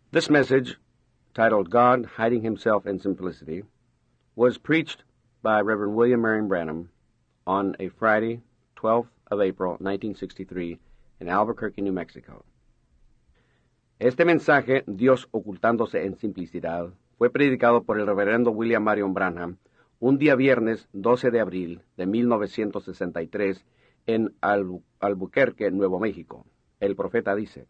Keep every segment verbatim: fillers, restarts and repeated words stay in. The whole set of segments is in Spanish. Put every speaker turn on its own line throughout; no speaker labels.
This message, titled God Hiding Himself in Simplicity, was preached by Reverend William Marion Branham on a Friday, twelfth of April, nineteen sixty-three, in Albuquerque, New Mexico. Este mensaje, Dios ocultándose en simplicidad, fue predicado por el reverendo William Marion Branham un día viernes doce de abril de mil novecientos sesenta y tres en Albu- Albuquerque, Nuevo México. El profeta dice: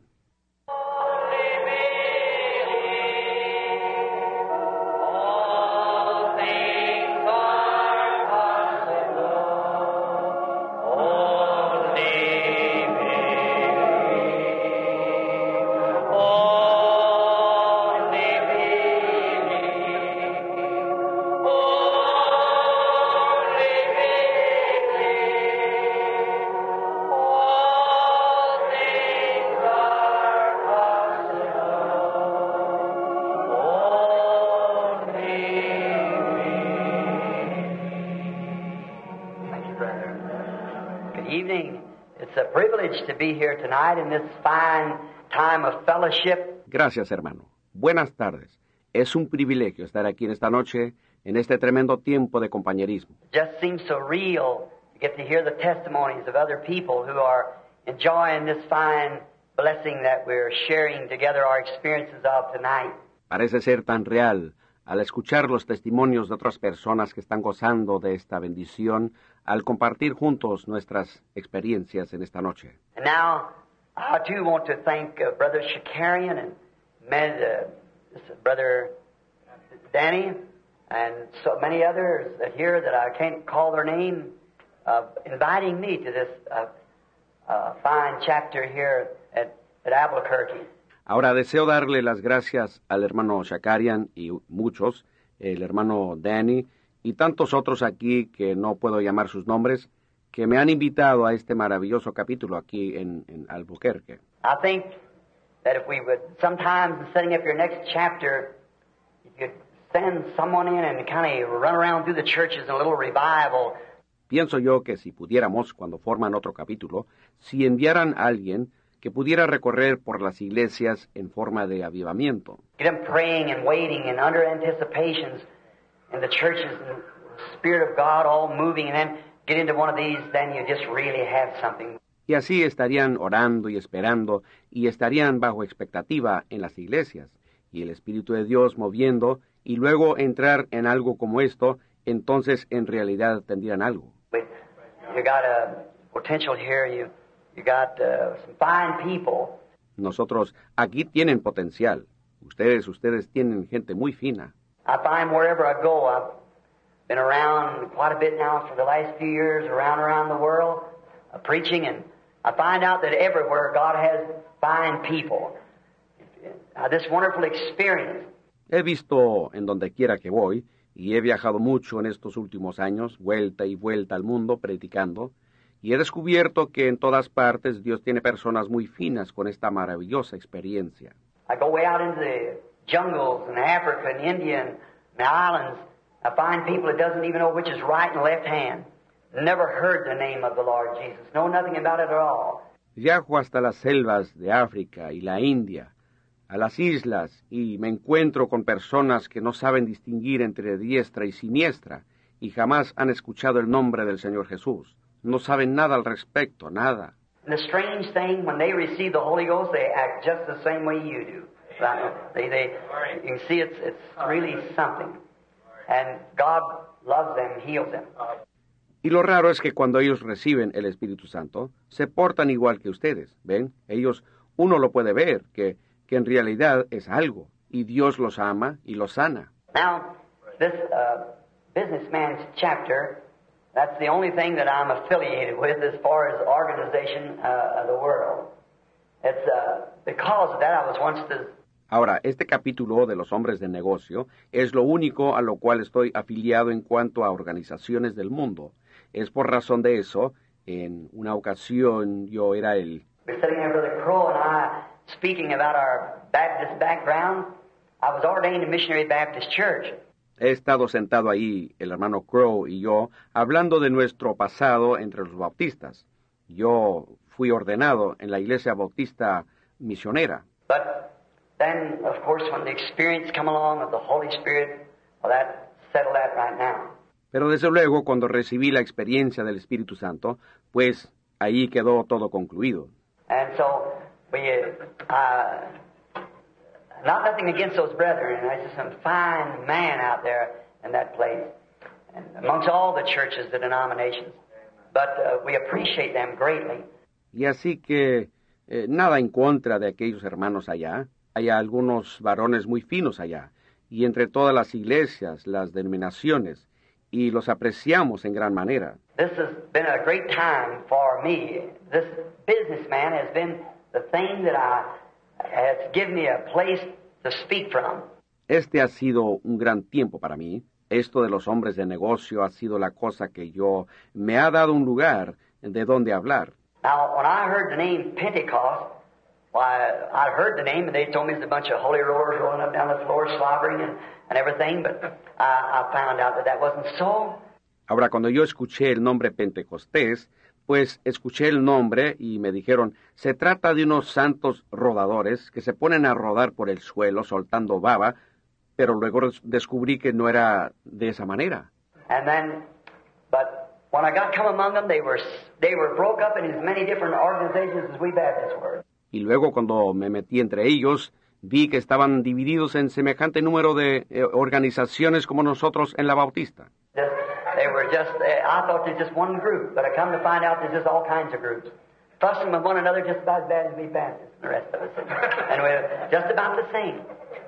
To be here tonight in this fine time of fellowship.
Gracias, hermano. Buenas tardes. Es un privilegio estar aquí en esta noche, en este tremendo tiempo de compañerismo.
Just seems so real to get to hear the testimonies of other people who are enjoying this fine blessing that we're sharing together our experiences of tonight.
Parece ser tan real al escuchar los testimonios de otras personas que están gozando de esta bendición al compartir juntos nuestras experiencias en esta noche.
And now, I too want to thank uh, Brother Shakarian and med, uh, this, uh, Brother Danny and so many others that here that I can't call their name, uh, inviting me to this uh, uh, fine chapter here at, at Albuquerque.
Ahora deseo darle las gracias al hermano Shakarian y muchos, el hermano Danny y tantos otros aquí que no puedo llamar sus nombres, que me han invitado a este maravilloso capítulo aquí en, en Albuquerque.
I think that if we would, sometimes in setting up your next chapter, if you'd send someone in and kind of run around through the churches in a little revival.
Pienso yo que si pudiéramos, cuando forman otro capítulo, si enviaran a alguien que pudiera recorrer por las iglesias en forma de avivamiento.
Get them praying and waiting and under anticipations in the churches and the Spirit of God all moving, and then get into one of these, then you just really have something.
Y así estarían orando y esperando y estarían bajo expectativa en las iglesias y el Espíritu de Dios moviendo y luego entrar en algo como esto, entonces en realidad tendrían algo.
But you got a potential here. You You got uh, some fine people.
Nosotros aquí tienen potencial. Ustedes, ustedes tienen gente muy fina.
I find wherever I go, I've been around quite a bit now for the last few years, around around the world, uh, preaching, and I find out that everywhere God has fine people. Uh, this wonderful experience.
He visto en donde quiera que voy, y he viajado mucho en estos últimos años, vuelta y vuelta al mundo, predicando, y he descubierto que en todas partes Dios tiene personas muy finas con esta maravillosa experiencia.
I go way out into the jungles in Africa and India and the islands. I find people that doesn't even know which is right and left hand. Never heard the name of the Lord Jesus. Know nothing about it at all.
Viajo hasta las selvas de África y la India, a las islas, y me encuentro con personas que no saben distinguir entre diestra y siniestra, y jamás han escuchado el nombre del Señor Jesús. No saben nada al respecto, nada.
And the strange thing, when they receive the Holy Ghost, they act just the same way you do. Right? They, they, you can see it's, it's really something. And God loves them, heals them.
Y lo raro es que cuando ellos reciben el Espíritu Santo, se portan igual que ustedes, ¿ven? Ellos, uno lo puede ver, que, que en realidad es algo, y Dios los ama y los sana.
Now, this uh, businessman's chapter, that's the only thing that I'm affiliated with as far as organization uh, of the world. It's uh, because of that I was once the...
Ahora, este capítulo de los hombres de negocio es lo único a lo cual estoy afiliado en cuanto a organizaciones del mundo. Es por razón de eso, en una ocasión yo era el...
We're sitting there, Brother Crow and I, speaking about our Baptist background. I was ordained in Missionary Baptist Church.
He estado sentado ahí, el hermano Crow y yo, hablando de nuestro pasado entre los bautistas. Yo fui ordenado en la iglesia bautista misionera.
But then, of course, when the experience come along of the Holy Spirit, well, that settled that right now.
Pero desde luego, cuando recibí la experiencia del Espíritu Santo, pues ahí quedó todo concluido.
And so, we, uh, not nothing against those brethren, and there's some fine man out there in that place, and amongst all the churches, the denominations. But uh, we appreciate them greatly.
Y así que eh, nada en contra de aquellos hermanos allá. Hay algunos varones muy finos allá, y entre todas las iglesias, las denominaciones, y los apreciamos en gran manera.
This has been a great time for me. This businessman has been the thing that I, has given me a place to speak from.
Este ha sido un gran tiempo para mí. Esto de los hombres de negocio ha sido la cosa que yo me ha dado un lugar de donde hablar.
Now, when I heard the name Pentecost, why, I heard the name and they told me it's a bunch of holy rollers rolling up down the floor, slobbering and, and everything, but I, I found out that that wasn't so.
Ahora, cuando yo escuché el nombre Pentecostés, pues escuché el nombre y me dijeron, se trata de unos santos rodadores que se ponen a rodar por el suelo soltando baba, pero luego descubrí que no era de esa manera.
And then, but when I got come among them, they were they were broke up in as many different organizations as we Baptists were.
Y luego cuando me metí entre ellos, vi que estaban divididos en semejante número de eh, organizaciones como nosotros en la Bautista.
Just, they were just, uh, I thought they were just one group, but I come to find out there's just all kinds of groups. Fussing with one another just about as bad as we Baptists and the rest of us. And we're just about the same.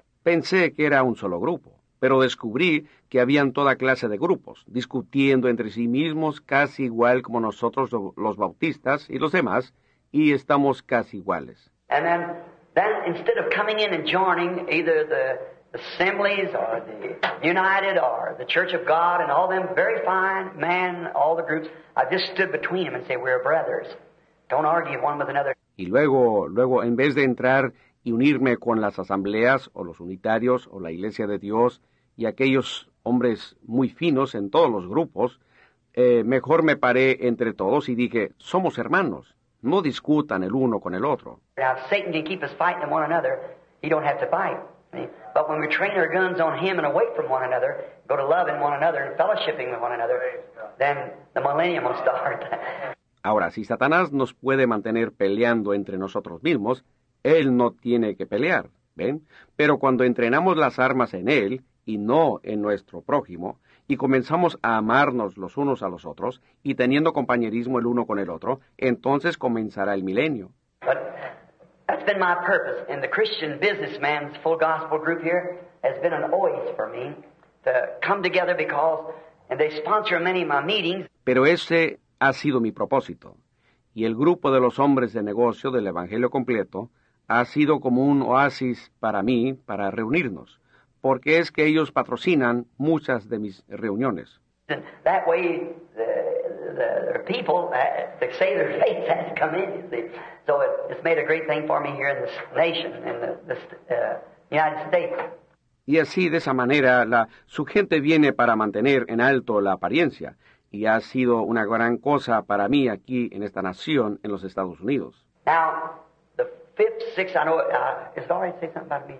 Pensé que era un solo grupo, pero descubrí que habían toda clase de grupos, discutiendo entre sí mismos casi igual como nosotros los bautistas y los demás, y estamos casi iguales.
And then, then instead of coming in and joining either the assemblies or the United or the Church of God and all them very fine men, all the groups, I just stood between them and say, we're brothers. Don't argue one with another.
Y luego, luego, en vez de entrar y unirme con las asambleas o los unitarios o la Iglesia de Dios y aquellos hombres muy finos en todos los grupos, eh, mejor me paré entre todos y dije, somos hermanos, no discutan el uno con el otro.
Now, if Satan can keep us fighting one another, he don't have to fight. But when we train our guns on him and away from one another, go to loving one another and fellowshipping with one another, then the millennium will start.
Ahora, si Satanás nos puede mantener peleando entre nosotros mismos, él no tiene que pelear, ¿ven? Pero cuando entrenamos las armas en él y no en nuestro prójimo, y comenzamos a amarnos los unos a los otros y teniendo compañerismo el uno con el otro, entonces comenzará el milenio.
But that's been my purpose. And the Christian Businessman's Full Gospel group here has been an oasis for me to come together because, and they sponsor many of my meetings.
Pero ese ha sido mi propósito. Y el grupo de los hombres de negocio del Evangelio completo ha sido como un oasis para mí, para reunirnos, porque es que ellos patrocinan muchas de mis reuniones.
And that way, the, the, the people, uh, to say their faith has come in, you see. So it, it's made a great thing for me here in this nation, in the, this uh, United States.
Y así, de esa manera, la, su gente viene para mantener en alto la apariencia, y ha sido una gran cosa para mí aquí en esta nación, en los Estados Unidos.
Now, the fifth, sixth, I know, uh, is it all right to say something about me?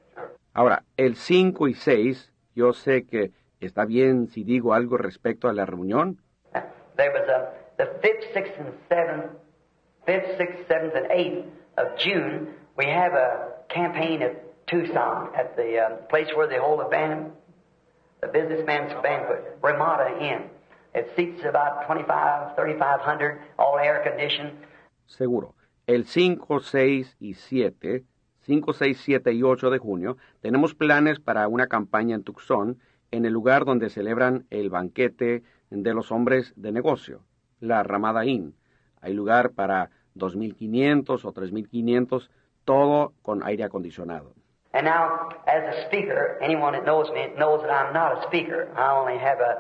Ahora, el cinco y seis, yo sé que está bien si digo algo respecto a la reunión.
Uh, there was a, the fifth, sixth, and seventh, fifth, sixth, seventh, and eighth of June, we have a campaign at Tucson, at the um, place where they hold a band, the businessman's banquet, Ramada Inn. It seats about twenty-five, thirty-five hundred, all air conditioned.
Seguro. El cinco, seis y siete, cinco, seis, siete y ocho de junio, tenemos planes para una campaña en Tucson, en el lugar donde celebran el banquete de los hombres de negocio, la Ramada Inn. Hay lugar para dos mil quinientos o tres mil quinientos, todo con aire acondicionado.
And now, as a speaker, anyone that knows me knows that I'm not a speaker. I only have a,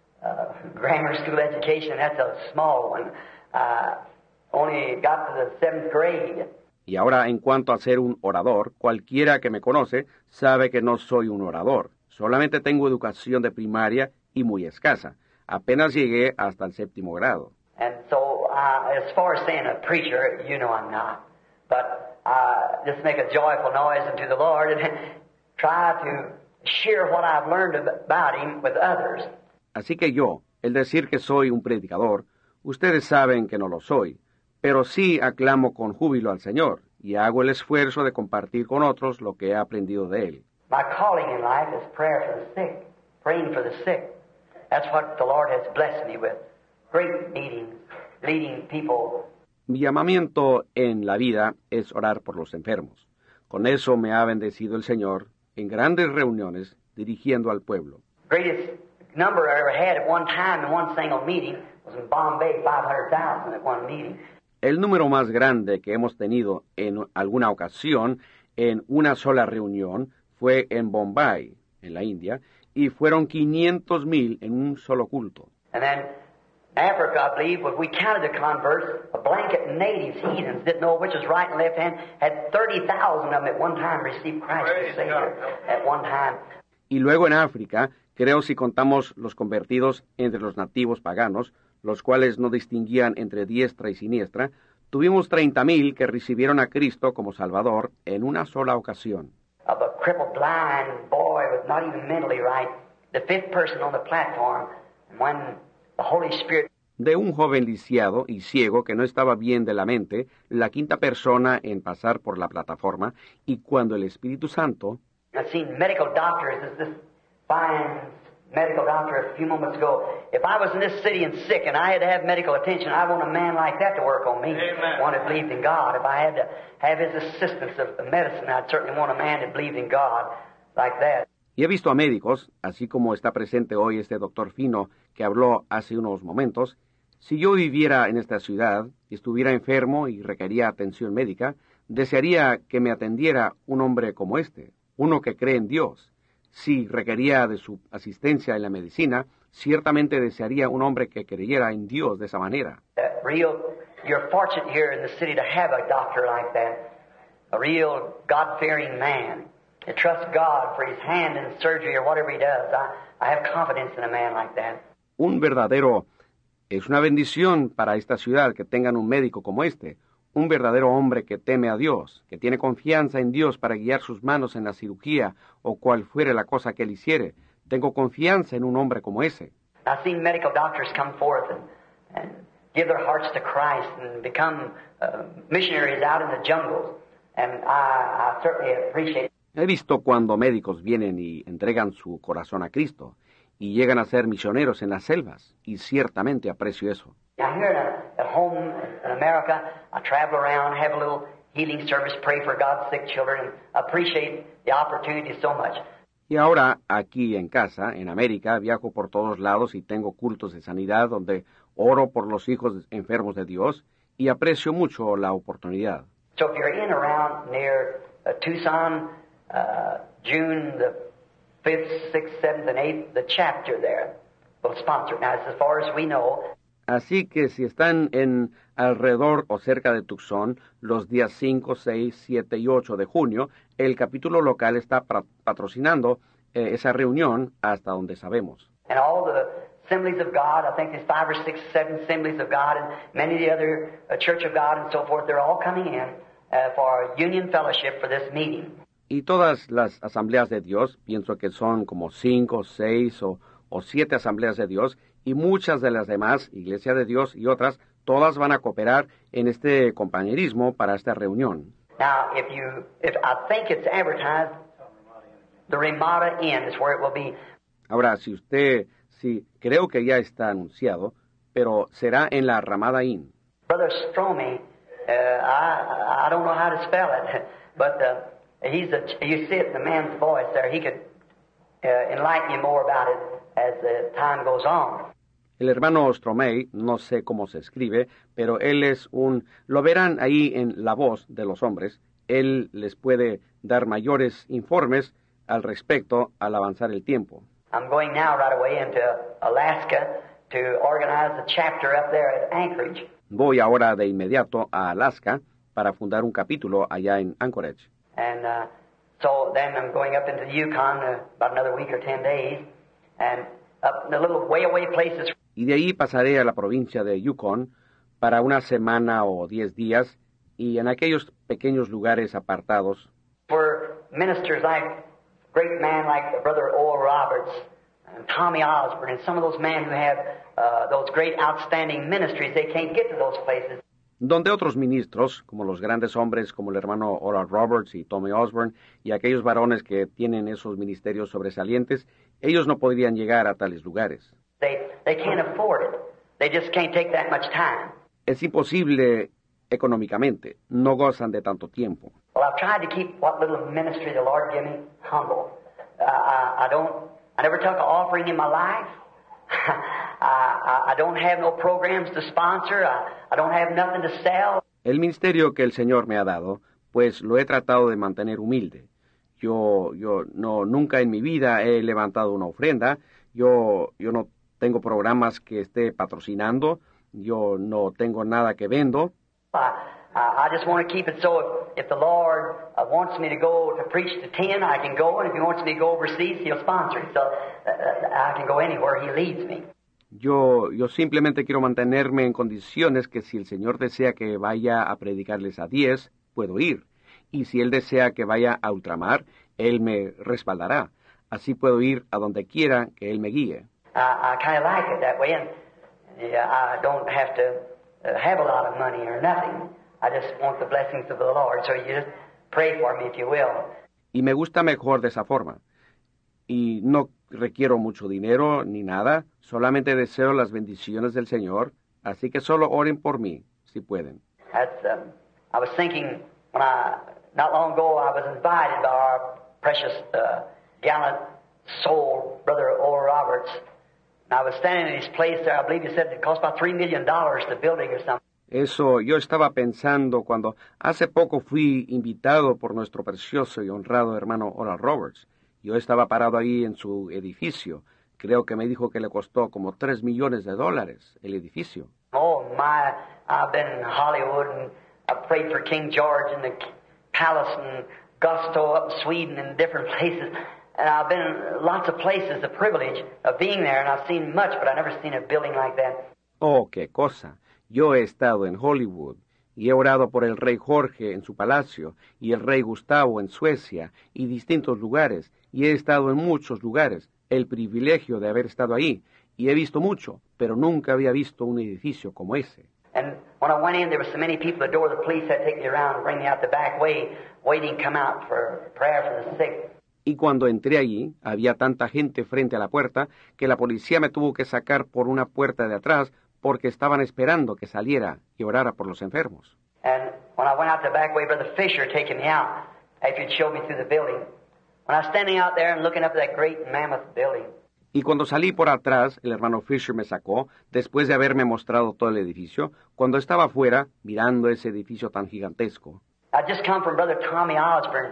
a grammar school education. That's a small one. Uh, only got to the seventh grade.
Y ahora, en cuanto a ser un orador, cualquiera que me conoce sabe que no soy un orador. Solamente tengo educación de primaria y muy escasa. Apenas llegué hasta el séptimo grado.
And so, uh, as far as saying a preacher, you know I'm not. But I just make a joyful noise unto the Lord and try to share what I've learned about Him with others.
Así que yo, el decir que soy un predicador, ustedes saben que no lo soy, pero sí aclamo con júbilo al Señor y hago el esfuerzo de compartir con otros lo que he aprendido de Él.
My calling in life is prayer for the sick, praying for the sick. That's what the Lord has blessed me with. Great meetings, leading people.
Mi llamamiento en la vida es orar por los enfermos. Con eso me ha bendecido el Señor en grandes reuniones dirigiendo al pueblo.
Greatest number I ever had at one time in one single meeting was in Bombay, five hundred thousand at one meeting.
El número más grande que hemos tenido en alguna ocasión en una sola reunión fue en Bombay, en la India, y fueron quinientos mil en un solo culto.
And then Africa, I believe, when we counted the converts, a blanket natives, heathens, didn't know which was right and left hand, had thirty thousand of them at one time received Christ as Savior at one time.
Y luego en África, creo si contamos los convertidos entre los nativos paganos, los cuales no distinguían entre diestra y siniestra, tuvimos treinta mil que recibieron a Cristo como Salvador en una sola ocasión.
Of a crippled, blind boy with not even mentally right, the fifth person on the platform, and when the Holy Spirit...
De un joven lisiado y ciego que no estaba bien de la mente, la quinta persona en pasar por la plataforma, y cuando el Espíritu Santo...
I've seen medical doctors, this, this fine medical doctor a few moments ago. If I was in this city and sick and I had to have medical attention, I want a man like that to work on me.
Amen.
One that believed in God. If I had to have his assistance of medicine, I'd certainly want a man that believed in God like that.
Y he visto a médicos, así como está presente hoy este doctor Fino que habló hace unos momentos. Si yo viviera en esta ciudad, estuviera enfermo y requería atención médica, desearía que me atendiera un hombre como este, uno que cree en Dios. Si requería de su asistencia en la medicina, ciertamente desearía un hombre que creyera en Dios de esa manera.
Uh, real, you're fortunate here in the city to have a doctor like that, a real God-fearing man. To trust God for his hand in surgery or whatever he does. I, I have confidence in a man like that.
Un verdadero, es una bendición para esta ciudad que tengan un médico como este, un verdadero hombre que teme a Dios, que tiene confianza en Dios para guiar sus manos en la cirugía o cual fuere la cosa que él hiciere. Tengo confianza en un hombre como ese.
I've seen medical doctors come forth and, and give their hearts to Christ and become uh, missionaries out in the jungles. And I, I certainly appreciate it.
He visto cuando médicos vienen y entregan su corazón a Cristo y llegan a ser misioneros en las selvas, y ciertamente aprecio eso.
Now here in a, at home in America, I travel around, have a little healing service, pray for God's sick children, and appreciate the opportunity so much.
Y ahora, aquí en casa, en América, viajo por todos lados y tengo cultos de sanidad donde oro por los hijos enfermos de Dios y aprecio mucho la oportunidad.
So if you're in around near uh, Tucson, Uh, June the fifth, sixth, seventh, and eighth, the chapter there will sponsor it. Now, as far as we know.
Así que si están en alrededor o cerca de Tucson, los días cinco, seis, siete y ocho de junio, el capítulo local está patrocinando eh, esa reunión hasta donde sabemos.
And all the assemblies of God, I think there's five or six, seven assemblies of God, and many of the other uh, Church of God and so forth, they're all coming in uh, for union fellowship for this meeting.
Y todas las asambleas de Dios, pienso que son como cinco, seis o, o siete asambleas de Dios, y muchas de las demás, Iglesia de Dios y otras, todas van a cooperar en este compañerismo para esta reunión.
Now, if you, if I think it's advertised, the Ramada Inn is where it will be.
Ahora, si usted, sí, creo que ya está anunciado, pero será en la Ramada Inn.
Brother Stromey, uh, I, I don't know how to spell it, but uh, He's a, you see it in the man's voice there. He could uh, enlighten you more about it as the time goes on.
El hermano Stromey, no sé cómo se escribe, pero él es un... Lo verán ahí en la voz de los hombres. Él les puede dar mayores informes al respecto al avanzar el tiempo.
I'm going now right away into Alaska to organize a chapter up there at Anchorage.
Voy ahora de inmediato a Alaska para fundar un capítulo allá en Anchorage.
And uh, so then I'm going up into the Yukon uh, about another week or ten days, and up in the little way away places.
Y de ahí pasaré a la provincia de Yukon para una semana o diez días Y en aquellos pequeños lugares apartados,
for ministers like great man like Brother Oral Roberts and Tommy Osborne and some of those men who have uh, those great outstanding ministries, they can't get to those places.
donde otros ministros, como los grandes hombres como el hermano Oral Roberts y Tommy Osborne, y aquellos varones que tienen esos ministerios sobresalientes, ellos no podrían llegar a tales lugares.
They, they can't afford it. They just can't take that much time.
Es imposible económicamente, no gozan de tanto tiempo.
Well, I've tried to keep what little ministry the Lord gave me humble. Uh, I, I don't, I never took an offering in my life. I, I, I don't have no programs to sponsor. I, I don't have nothing to sell.
El ministerio que el Señor me ha dado, pues lo he tratado de mantener humilde. Yo, yo no, nunca en mi vida he levantado una ofrenda. Yo, yo no tengo programas que esté patrocinando. Yo no tengo nada que vendo.
I, I just want to keep it so if, if the Lord uh, wants me to go to preach to ten, I can go, and if He wants me to go overseas, He'll sponsor it. So uh, I can go anywhere He leads me.
Yo, yo simplemente quiero mantenerme en condiciones que si el Señor desea que vaya a predicarles a diez, puedo ir. Y si Él desea que vaya a ultramar, Él me respaldará. Así puedo ir a donde quiera que Él me guíe.
I, I kind of like it that way, and yeah, I don't have to uh, have a lot of money or nothing. I just want the blessings of the Lord, so you just pray for me if you will.
Y me gusta mejor de esa forma. Y no requiero mucho dinero ni nada, solamente deseo las bendiciones del Señor, así que solo oren por mí, si pueden.
That's, um, I was thinking, when I, not long ago, I was invited by our precious, uh, gallant soul, Brother Oral Roberts. And I was standing in his place there. I believe he said it cost about three million dollars the building or something.
Eso yo estaba pensando cuando hace poco fui invitado por nuestro precioso y honrado hermano Oral Roberts. Yo estaba parado ahí en su edificio. Creo que me dijo que le costó como tres millones de dólares el edificio.
Oh, my, I've been in Hollywood, and I prayed for King George in the palace and Gusto up in Sweden and different places. And I've been in lots of places, the privilege of being there, and I've seen much, but I've never seen a building like that.
Oh, qué cosa. Yo he estado en Hollywood y he orado por el rey Jorge en su palacio y el rey Gustavo en Suecia y distintos lugares, y he estado en muchos lugares, el privilegio de haber estado ahí, y he visto mucho, pero nunca había visto un edificio como ese.
And when I went in, there were so many people at the door, the police had to take me around and bring me out the back way, waiting to come out for prayer for the sick.
Y cuando entré allí, había tanta gente frente a la puerta que la policía me tuvo que sacar por una puerta de atrás porque estaban esperando que saliera y orara por los enfermos.
And when I went out the back way, Brother Fisher taking me out after he'd showed me through the building. When I was standing out there and looking up at that great mammoth building.
Y cuando salí por atrás, el hermano Fisher me sacó, después de haberme mostrado todo el edificio, cuando estaba afuera, mirando ese edificio tan gigantesco.
I just come from Brother Tommy Osborne.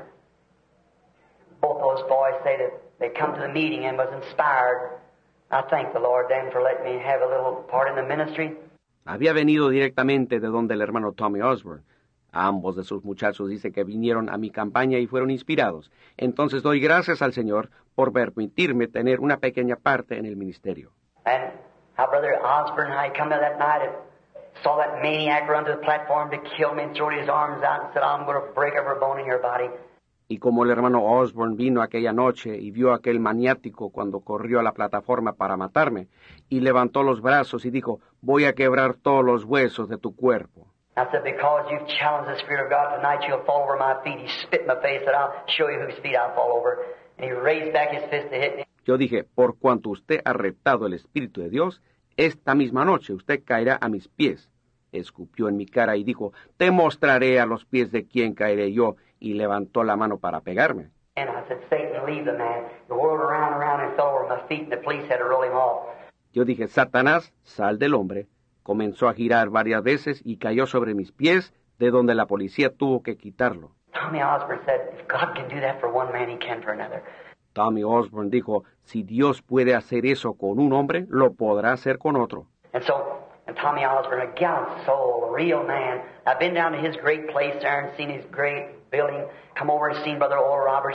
Both those boys say that they come to the meeting and was inspired. I thank the Lord then for letting me have a little part in the ministry.
Había venido directamente de donde el hermano Tommy Osborne. Ambos de sus muchachos dicen que vinieron a mi campaña y fueron inspirados. Entonces doy gracias al Señor por permitirme tener una pequeña parte en el ministerio.
And how Brother Osborne, how he come to that night and saw that maniac run to the platform to kill me and throw his arms out and said, I'm going to break every bone in your body.
Y como el hermano Osborne vino aquella noche y vio a aquel maniático cuando corrió a la plataforma para matarme, y levantó los brazos y dijo, voy a quebrar todos los huesos de tu cuerpo.
I said, because you've challenged the Spirit of God tonight, you'll fall over my feet. He spit in my face, and I'll show you whose feet I'll fall over. And he raised back his fist to hit me.
Yo dije, por cuanto usted ha retado el Espíritu de Dios, esta misma noche usted caerá a mis pies. Escupió en mi cara y dijo, te mostraré a los pies de quién caeré yo, y levantó la mano para pegarme.
And I said, Satan, leave the man. He whirled around and around and fell over my feet, and the police had to roll him off.
Yo dije, Satanás, sal del hombre. Comenzó a girar varias veces y cayó sobre mis pies, de donde la policía tuvo que quitarlo.
Tommy Osborne said, if God can do that for one man, he can for another.
Tommy Osborne dijo, si Dios puede hacer eso con un hombre, lo podrá hacer con otro.
And so, and Tommy Osborne, a gallant soul, a real man. I've been down to his great place there and seen his great building. Come over and seen Brother Oral Roberts.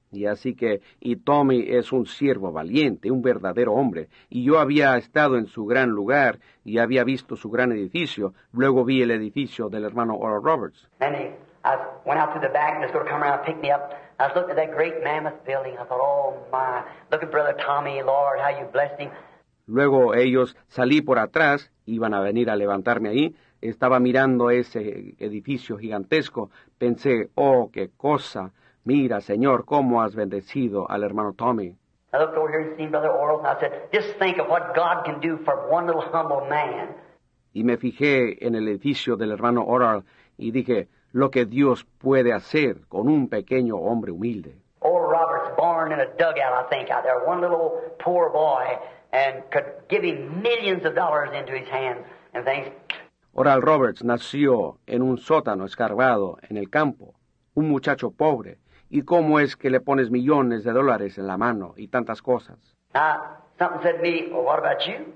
Y así que, y Tommy es un siervo valiente, un verdadero hombre, y yo había estado en su gran lugar, y había visto su gran edificio, luego vi el edificio del hermano Oral Roberts.
And he, I went out to the back and was going to come around and pick me up. I was looking at that great mammoth building. I thought, oh my, look at Brother Tommy, Lord, how you blessed him.
Luego ellos salí por atrás, iban a venir a levantarme ahí, estaba mirando ese edificio gigantesco, pensé, oh, qué cosa, mira, Señor, cómo has bendecido al hermano Tommy.
I looked over here and seen Brother Oral, and I said, just think of what God can do for one little humble man.
Y me fijé en el edificio del hermano Oral y dije, lo que Dios puede hacer con un pequeño hombre humilde.
Oral Roberts born in a dugout, I think, out there, one little poor boy, and could give him millions of dollars into his hands and things.
Oral Roberts nació en un sótano escarbado en el campo, un muchacho pobre, y cómo es que le pones millones de dólares en la mano y tantas cosas.
Now, something said to me, well, what about you?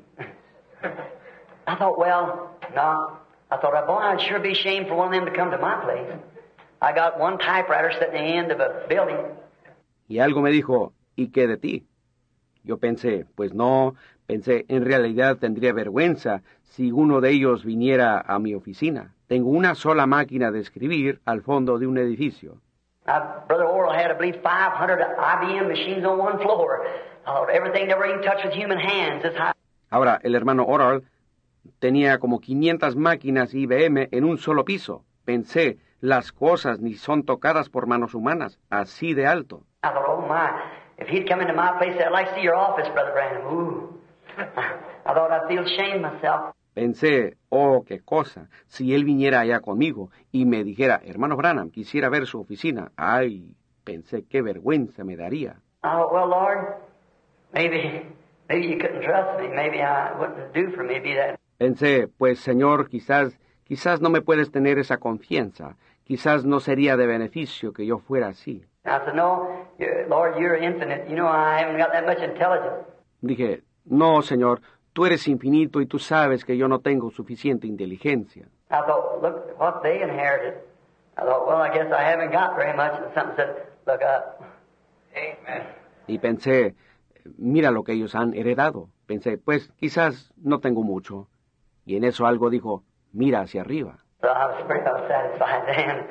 I thought, well, no. I thought, boy, I'd sure be ashamed for one of them to come to my place. I got one typewriter sitting at the end of a building.
Y algo me dijo, ¿y qué de ti? Yo pensé, pues no, pensé, en realidad tendría vergüenza si uno de ellos viniera a mi oficina. Tengo una sola máquina de escribir al fondo de un edificio.
Now, Brother Oral had, I believe, five hundred I B M machines on one floor. Uh, everything never even touched with human hands. This high.
Ahora, el hermano Oral tenía como quinientas máquinas I B M en un solo piso. Pensé, las cosas ni son tocadas por manos humanas, así de alto.
I thought, oh my, if he'd come into my place, I'd like to see your office, Brother Branham. Ooh. I thought I'd feel ashamed myself.
Pensé, oh, qué cosa, si él viniera allá conmigo y me dijera, hermano Branham, quisiera ver su oficina. Ay, pensé, qué vergüenza me daría.
I thought, well, Lord, maybe, maybe you couldn't trust me. Maybe I wouldn't do for me be that.
Pensé, pues, Señor, quizás, quizás no me puedes tener esa confianza. Quizás no sería de beneficio que yo fuera así.
I said, no, you're, Lord, you're infinite. You know I haven't got that much intelligence.
Dije, no, Señor, tú eres infinito y tú sabes que yo no tengo suficiente inteligencia.
I thought, look what they inherited. I thought, well, I guess I haven't got very much. And something said, look up. Amen.
Y pensé, mira lo que ellos han heredado. Pensé, pues, quizás no tengo mucho. Y en eso algo dijo, mira hacia arriba.
So I was pretty well satisfied then.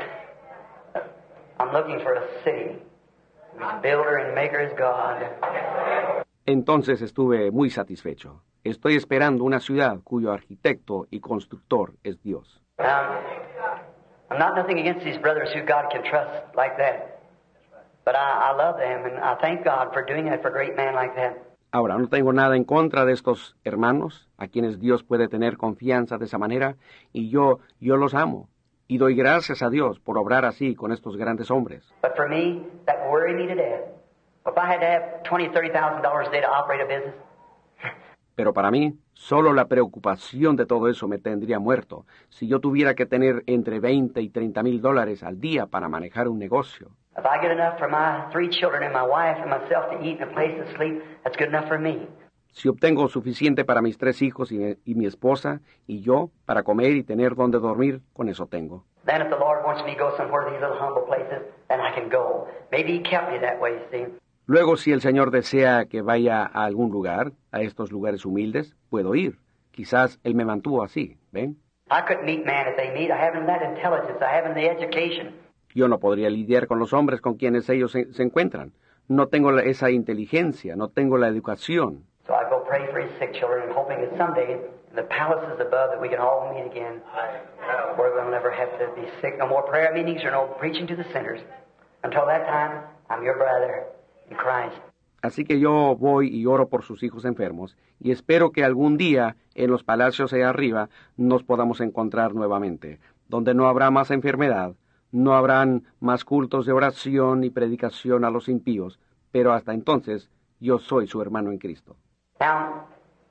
I'm looking for a city whose builder and maker is God.
Entonces estuve muy satisfecho. Estoy esperando una ciudad cuyo arquitecto y constructor es Dios.
Now, I'm not nothing against these brothers who God can trust like that. But I, I love them, and I thank God for doing that for a great man like that.
Ahora, no tengo nada en contra de estos hermanos, a quienes Dios puede tener confianza de esa manera, y yo, yo los amo. Y doy gracias a Dios por obrar así con estos grandes hombres.
But for me, that worried me to death. If I had to have twenty, thirty thousand dollars a day to operate a business,
Pero para mí, solo la preocupación de todo eso me tendría muerto, si yo tuviera que tener entre veinte y treinta mil dólares al día para manejar un negocio.
if I get enough for my three children and my wife and myself to eat and a place to sleep, that's good enough for me.
Si obtengo suficiente para mis tres hijos y mi, y mi esposa y yo para comer y tener donde dormir, con eso tengo.
Then if the Lord wants me to go somewhere to these little humble places, then I can go. Maybe He kept me that way, you see.
Luego, si el Señor desea que vaya a algún lugar, a estos lugares humildes, puedo ir. Quizás Él me mantuvo así, ¿ven?
I couldn't meet man if they meet. I haven't that intelligence. I haven't the education.
Yo no podría lidiar con los hombres con quienes ellos se, se encuentran. No tengo la, esa inteligencia, no tengo la educación.
So I go pray for His sick children and hoping that someday in the palaces above that we can all meet again where we'll never have to be sick. No more prayer meetings or no preaching to the sinners. Until that time, I'm your brother in Christ.
Así que yo voy y oro por sus hijos enfermos y espero que algún día en los palacios allá arriba nos podamos encontrar nuevamente, donde no habrá más enfermedad, no habrán más cultos de oración y predicación a los impíos, pero hasta entonces yo soy su hermano en Cristo.
Now,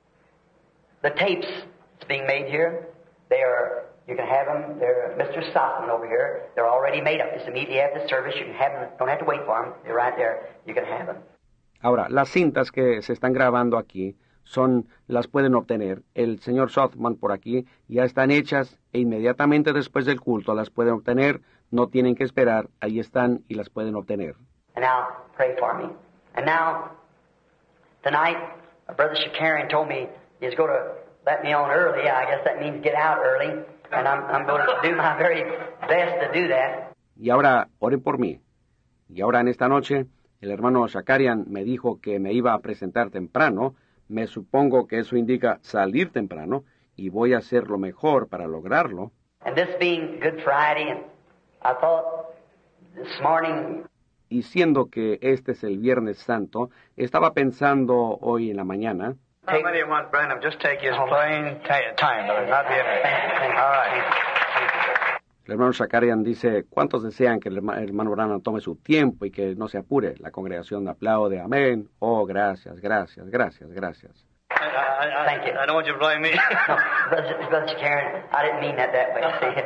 the tapes that's being made here, they are, you can have them, they're Mister Softman over here. They're already made up. Just immediately after the service, you can have them. Don't have to wait for them. They're right there. You can have them.
Ahora, las cintas que se están grabando aquí son, las pueden obtener. El señor Softman por aquí ya están hechas e inmediatamente después del culto las pueden obtener. No tienen que esperar. Ahí están y las pueden obtener.
and now pray for me. And now, tonight, Brother Shakarian told me he's going to let me on early. I guess that means get out early, and I'm, I'm going to do my very best to do that.
Y ahora, oren por mí. Y ahora en esta noche, el hermano Shakarian me dijo que me iba a presentar temprano. Me supongo que eso indica salir temprano, y voy a hacer lo mejor para lograrlo.
And this being Good Friday, and I thought this morning...
Y siendo que este es el Viernes Santo, estaba pensando hoy en la mañana...
How many want Branham? Just take his plain ta- time, brother, not the internet. All right.
El hermano Shakarian dice, ¿cuántos desean que el hermano Branham tome su tiempo y que no se apure? La congregación aplaude, amén. Oh, gracias, gracias, gracias, gracias.
I, I,
Thank you.
I don't want you to blame me.
No, Brother, Brother Shakarian, I didn't mean that that way. See,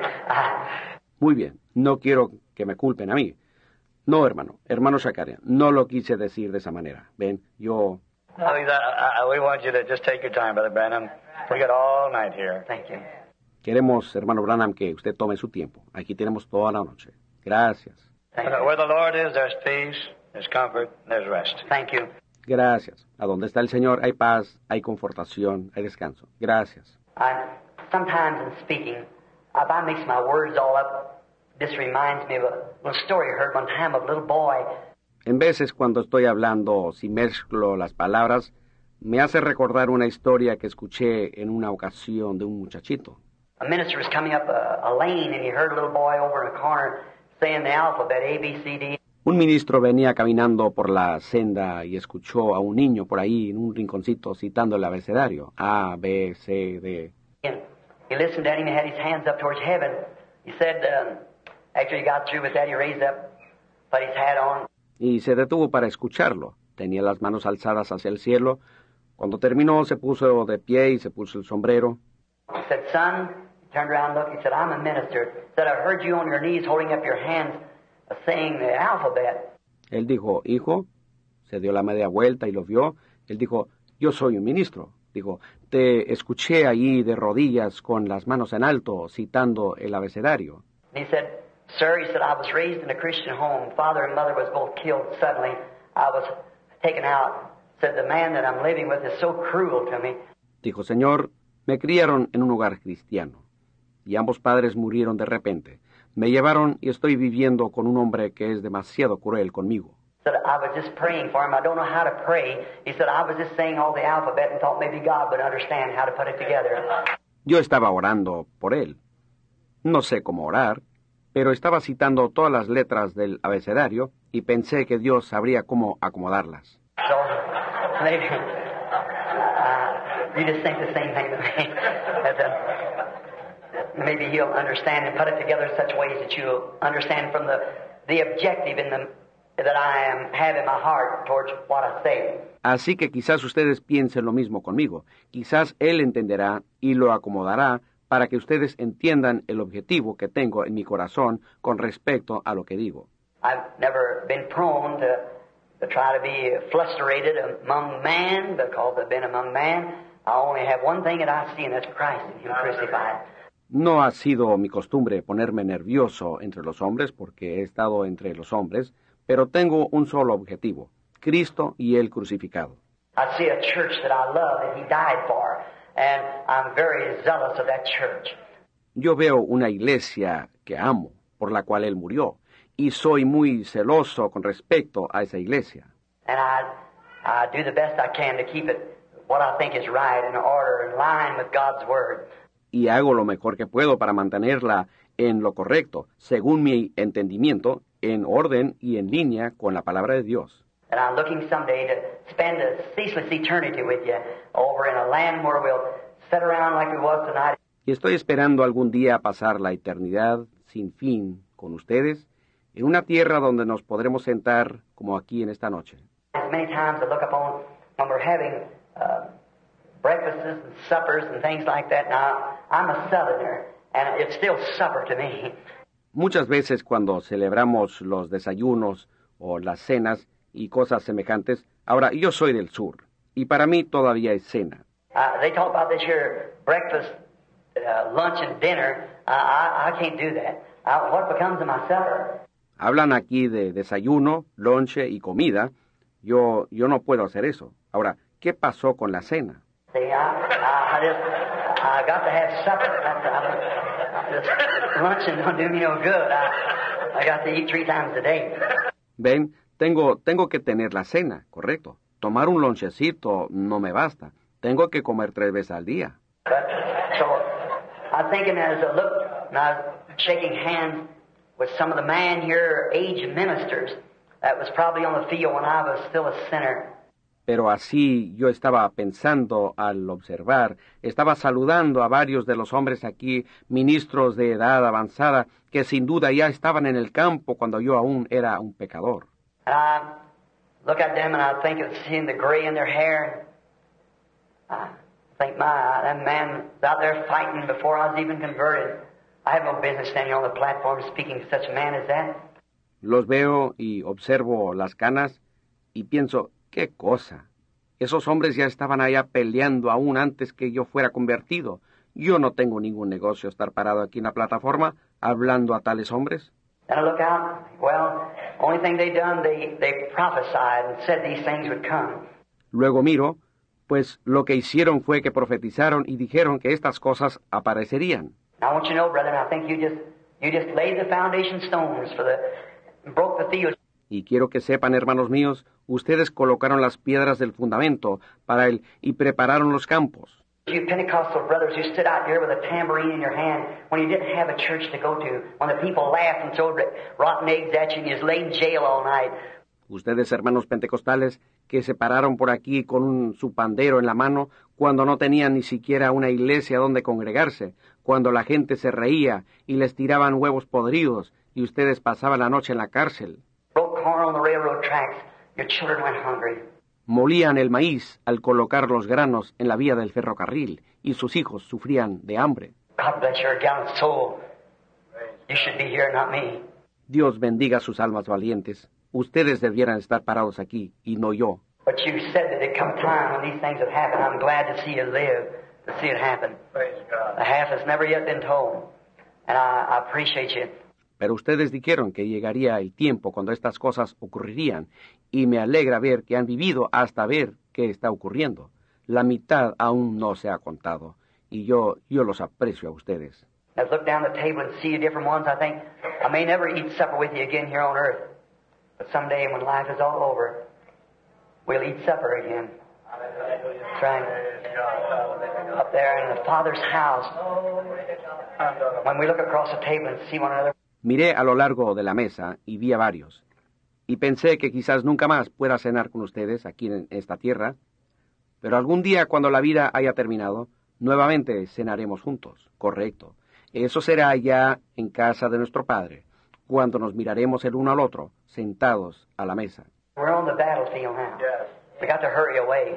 I,
Muy bien, no quiero que me culpen a mí. No, hermano, hermano Shakarian, no lo quise decir de esa manera. Ven, yo...
No, I, I, we want you to just take your time, Brother Branham. We got all night here.
thank you.
Queremos, hermano Branham, que usted tome su tiempo. Aquí tenemos toda la noche. Gracias.
Thank
Uh,
you.
Where the Lord is, there's peace, there's comfort, there's rest.
Thank you.
Gracias. A donde está el Señor hay paz, hay confortación, hay descanso. Gracias.
I, sometimes in speaking, if I mix my words all up, this reminds me of a little story I heard one time of a little boy.
En veces cuando estoy hablando, si mezclo las palabras, me hace recordar una historia que escuché en una ocasión de un muchachito.
A minister was coming up a, a lane, and he heard a little boy over in a corner saying the alphabet, A, B, C, D.
Un ministro venía caminando por la senda y escuchó a un niño por ahí en un rinconcito citando el abecedario. A, B, C, D.
And he listened at him, he had his hands up towards heaven. He said, um, after he got through with that, he raised up, put his hat on.
Y se detuvo para escucharlo. Tenía las manos alzadas hacia el cielo. Cuando terminó, se puso de pie y se puso el sombrero.
He said, son, he turned around and looked, he said, I'm a minister. He said, I heard you on your knees holding up your hands, uh, saying the alphabet.
Él dijo, hijo, se dio la media vuelta y lo vio. Él dijo, yo soy un ministro. Dijo, te escuché allí de rodillas con las manos en alto, citando el abecedario.
And he said, sir, he said, I was raised in a Christian home. Father and mother was both killed suddenly. I was taken out. Said, the man that I'm living with is so cruel to me.
Dijo, Señor, me criaron en un hogar cristiano, y ambos padres murieron de repente. Me llevaron y estoy viviendo con un hombre que es demasiado cruel conmigo.
Said, I was just praying for him. I don't know how to pray. He said, I was just saying all the alphabet and thought maybe God would understand how to put it together.
Yo estaba orando por él. No sé cómo orar, pero estaba citando todas las letras del abecedario y pensé que Dios sabría cómo acomodarlas.
So maybe uh, you just think the same thing to me. That, uh, maybe he'll understand and put it together in such ways that you'll understand from the, the objective in the, that I am have in my heart towards what I say.
Así que quizás ustedes piensen lo mismo conmigo. Quizás Él entenderá y lo acomodará para que ustedes entiendan el objetivo que tengo en mi corazón con respecto a lo que digo.
I've never been prone to, to try to be frustrated among man because I've been among man. I only have one thing that I see, and that's Christ and Him crucified.
No ha sido mi costumbre ponerme nervioso entre los hombres porque he estado entre los hombres, pero tengo un solo objetivo, Cristo y Él crucificado.
I see a church that I love that He died for, and I'm very zealous of that church.
Yo veo una iglesia que amo, por la cual Él murió, y soy muy celoso con respecto a esa iglesia.
And I, I do the best I can to keep it what I think is right and order in line with God's Word.
Y hago lo mejor que puedo para mantenerla en lo correcto, según mi entendimiento, en orden y en línea con la palabra de Dios.
And I'm looking someday to spend a ceaseless eternity with you over in a land where we'll sit around like we was tonight.
Y estoy esperando algún día pasar la eternidad sin fin con ustedes, en una tierra donde nos podremos sentar como aquí en esta noche.
As many times I look upon when we're having uh, breakfasts and suppers and things like that. Now, I'm a Southerner, and it's still supper to me.
Muchas veces cuando celebramos los desayunos o las cenas y cosas semejantes, ahora yo soy del sur, y para mí todavía es cena.
Uh, they talk about this here breakfast, uh, lunch, and dinner. Uh, I, I can't do that. Uh, what becomes of my supper?
Hablan aquí de desayuno, lonche y comida. Yo, yo no puedo hacer eso. Ahora, ¿qué pasó con la cena?
See, I, I, I just, I got to have supper. That's, I, just, luncheon don't do me no good. I, I got to eat three times a day.
Ven, tengo, tengo que tener la cena, correcto. Tomar un lonchecito no me basta. Tengo que comer tres veces al día.
But, so, I'm thinking as I looked, and I was shaking hands with some of the man here, aged ministers, that was probably on the field when I was still a sinner.
Pero así yo estaba pensando al observar, estaba saludando a varios de los hombres aquí, ministros de edad avanzada, que sin duda ya estaban en el campo cuando yo aún era un pecador.
And I look at them and I think of seeing the gray in their hair. I think, my, that man was out there fighting before I was even converted. I have no business standing on the platform speaking to such a man as that.
Los veo y observo las canas y pienso, ¡qué cosa! Esos hombres ya estaban allá peleando aún antes que yo fuera convertido. Yo no tengo ningún negocio estar parado aquí en la plataforma hablando a tales hombres.
Then I look out, well, only thing they done, they, they prophesied and said these things would come.
Luego miro, pues lo que hicieron fue que profetizaron y dijeron que estas cosas aparecerían.
I want you to know, brethren, I think you just, you just laid the foundation stones for the, broke the field.
Y quiero que sepan, hermanos míos, ustedes colocaron las piedras del fundamento para él y prepararon los campos.
You Pentecostal brothers who stood out here with a tambourine in your hand when you didn't have a church to go to, when the people laughed and threw rotten eggs at you and you was laid in jail all night.
Ustedes, hermanos pentecostales, que se pararon por aquí con un, su pandero en la mano cuando no tenían ni siquiera una iglesia donde congregarse, cuando la gente se reía y les tiraban huevos podridos y ustedes pasaban la noche en la cárcel.
Broke corn on the railroad tracks. Your children went hungry.
Molían el maíz al colocar los granos en la vía del ferrocarril y sus hijos sufrían de hambre.
God bless your gallant soul. You should be here, not me.
Dios bendiga sus almas valientes. Ustedes debieran estar parados aquí y no yo.
But you said that there come time when these things would happen. I'm glad to see you live, to see it happen.
Praise God.
The half has never yet been told. And I, I appreciate you.
Pero ustedes dijeron que llegaría el tiempo cuando estas cosas ocurrirían, y me alegra ver que han vivido hasta ver qué está ocurriendo. La mitad aún no se ha contado, y yo, yo los aprecio a ustedes.
As I look down the table and see you different ones, I think I may never eat supper with you again here on earth. But someday when life is all over, we'll eat supper again. That's right. Up there in the Father's house, when we look across the table and see one another.
Miré a lo largo de la mesa y vi a varios, y pensé que quizás nunca más pueda cenar con ustedes aquí en esta tierra, pero algún día cuando la vida haya terminado, nuevamente cenaremos juntos, correcto. Eso será allá en casa de nuestro Padre, cuando nos miraremos el uno al otro, sentados a la mesa.
We're on the battlefield now.
Yes.
We got to hurry away.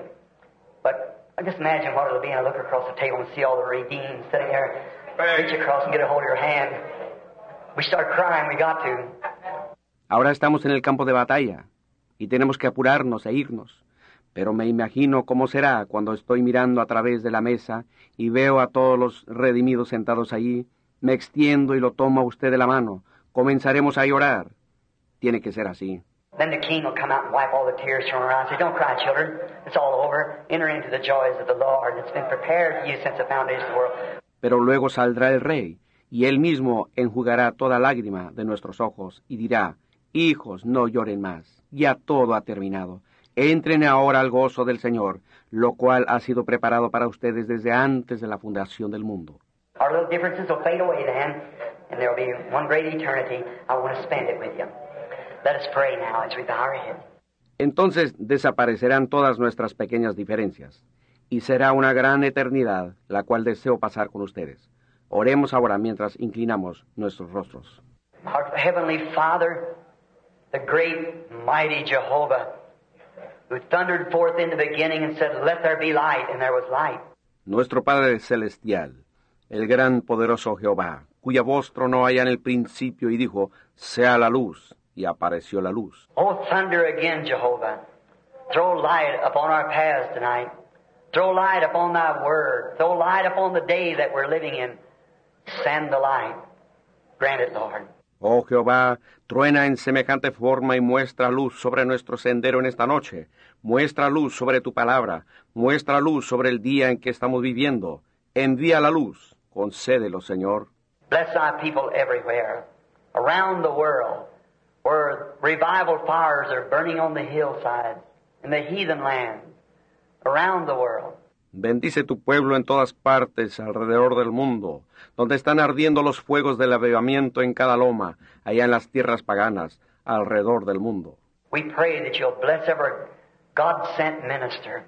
But I just imagine what it'll be, and I look across the table and see all the redeemed sitting there, reach across and get a hold of your hand. We start crying, we got to.
Ahora estamos en el campo de batalla, y tenemos que apurarnos e irnos. Pero me imagino cómo será cuando estoy mirando a través de la mesa y veo a todos los redimidos sentados allí, me extiendo y lo tomo a usted de la mano. Comenzaremos a llorar. Tiene que ser así.
Then the king will come out and wipe all the tears from her eyes. Say, don't cry, children. It's all over. Enter into the joys of the Lord. It's been prepared for you since the foundation of the world.
Pero luego saldrá el rey, y él mismo enjugará toda lágrima de nuestros ojos, y dirá, hijos, no lloren más, ya todo ha terminado. Entren ahora al gozo del Señor, lo cual ha sido preparado para ustedes desde antes de la fundación del mundo.
Our little differences will fade away then, and there will be one great eternity. I want to spend it with you. Let us pray now as we bow our heads.
Entonces desaparecerán todas nuestras pequeñas diferencias, y será una gran eternidad, la cual deseo pasar con ustedes. Oremos ahora mientras inclinamos nuestros rostros.
Our Heavenly Father, the great, mighty Jehovah, who thundered forth in the beginning and said, let there be light, and there was light.
Nuestro Padre Celestial, el gran poderoso Jehová, cuya voz tronó allá en el principio y dijo, sea la luz, y apareció la luz.
Oh, thunder again, Jehovah. Throw light upon our paths tonight. Throw light upon thy word. Throw light upon the day that we're living in. Send the light. Grant it, Lord.
Oh Jehová, truena en semejante forma y muestra luz sobre nuestro sendero en esta noche. Muestra luz sobre tu palabra. Muestra luz sobre el día en que estamos viviendo. Envía la luz. Concédelo, Señor.
Bless thy people everywhere, around the world, where revival fires are burning on the hillsides, in the heathen lands, around the world.
Bendice tu pueblo en todas partes alrededor del mundo, donde están ardiendo los fuegos del avivamiento en cada loma, allá en las tierras paganas, alrededor del mundo.
We pray that you'll bless every God-sent minister.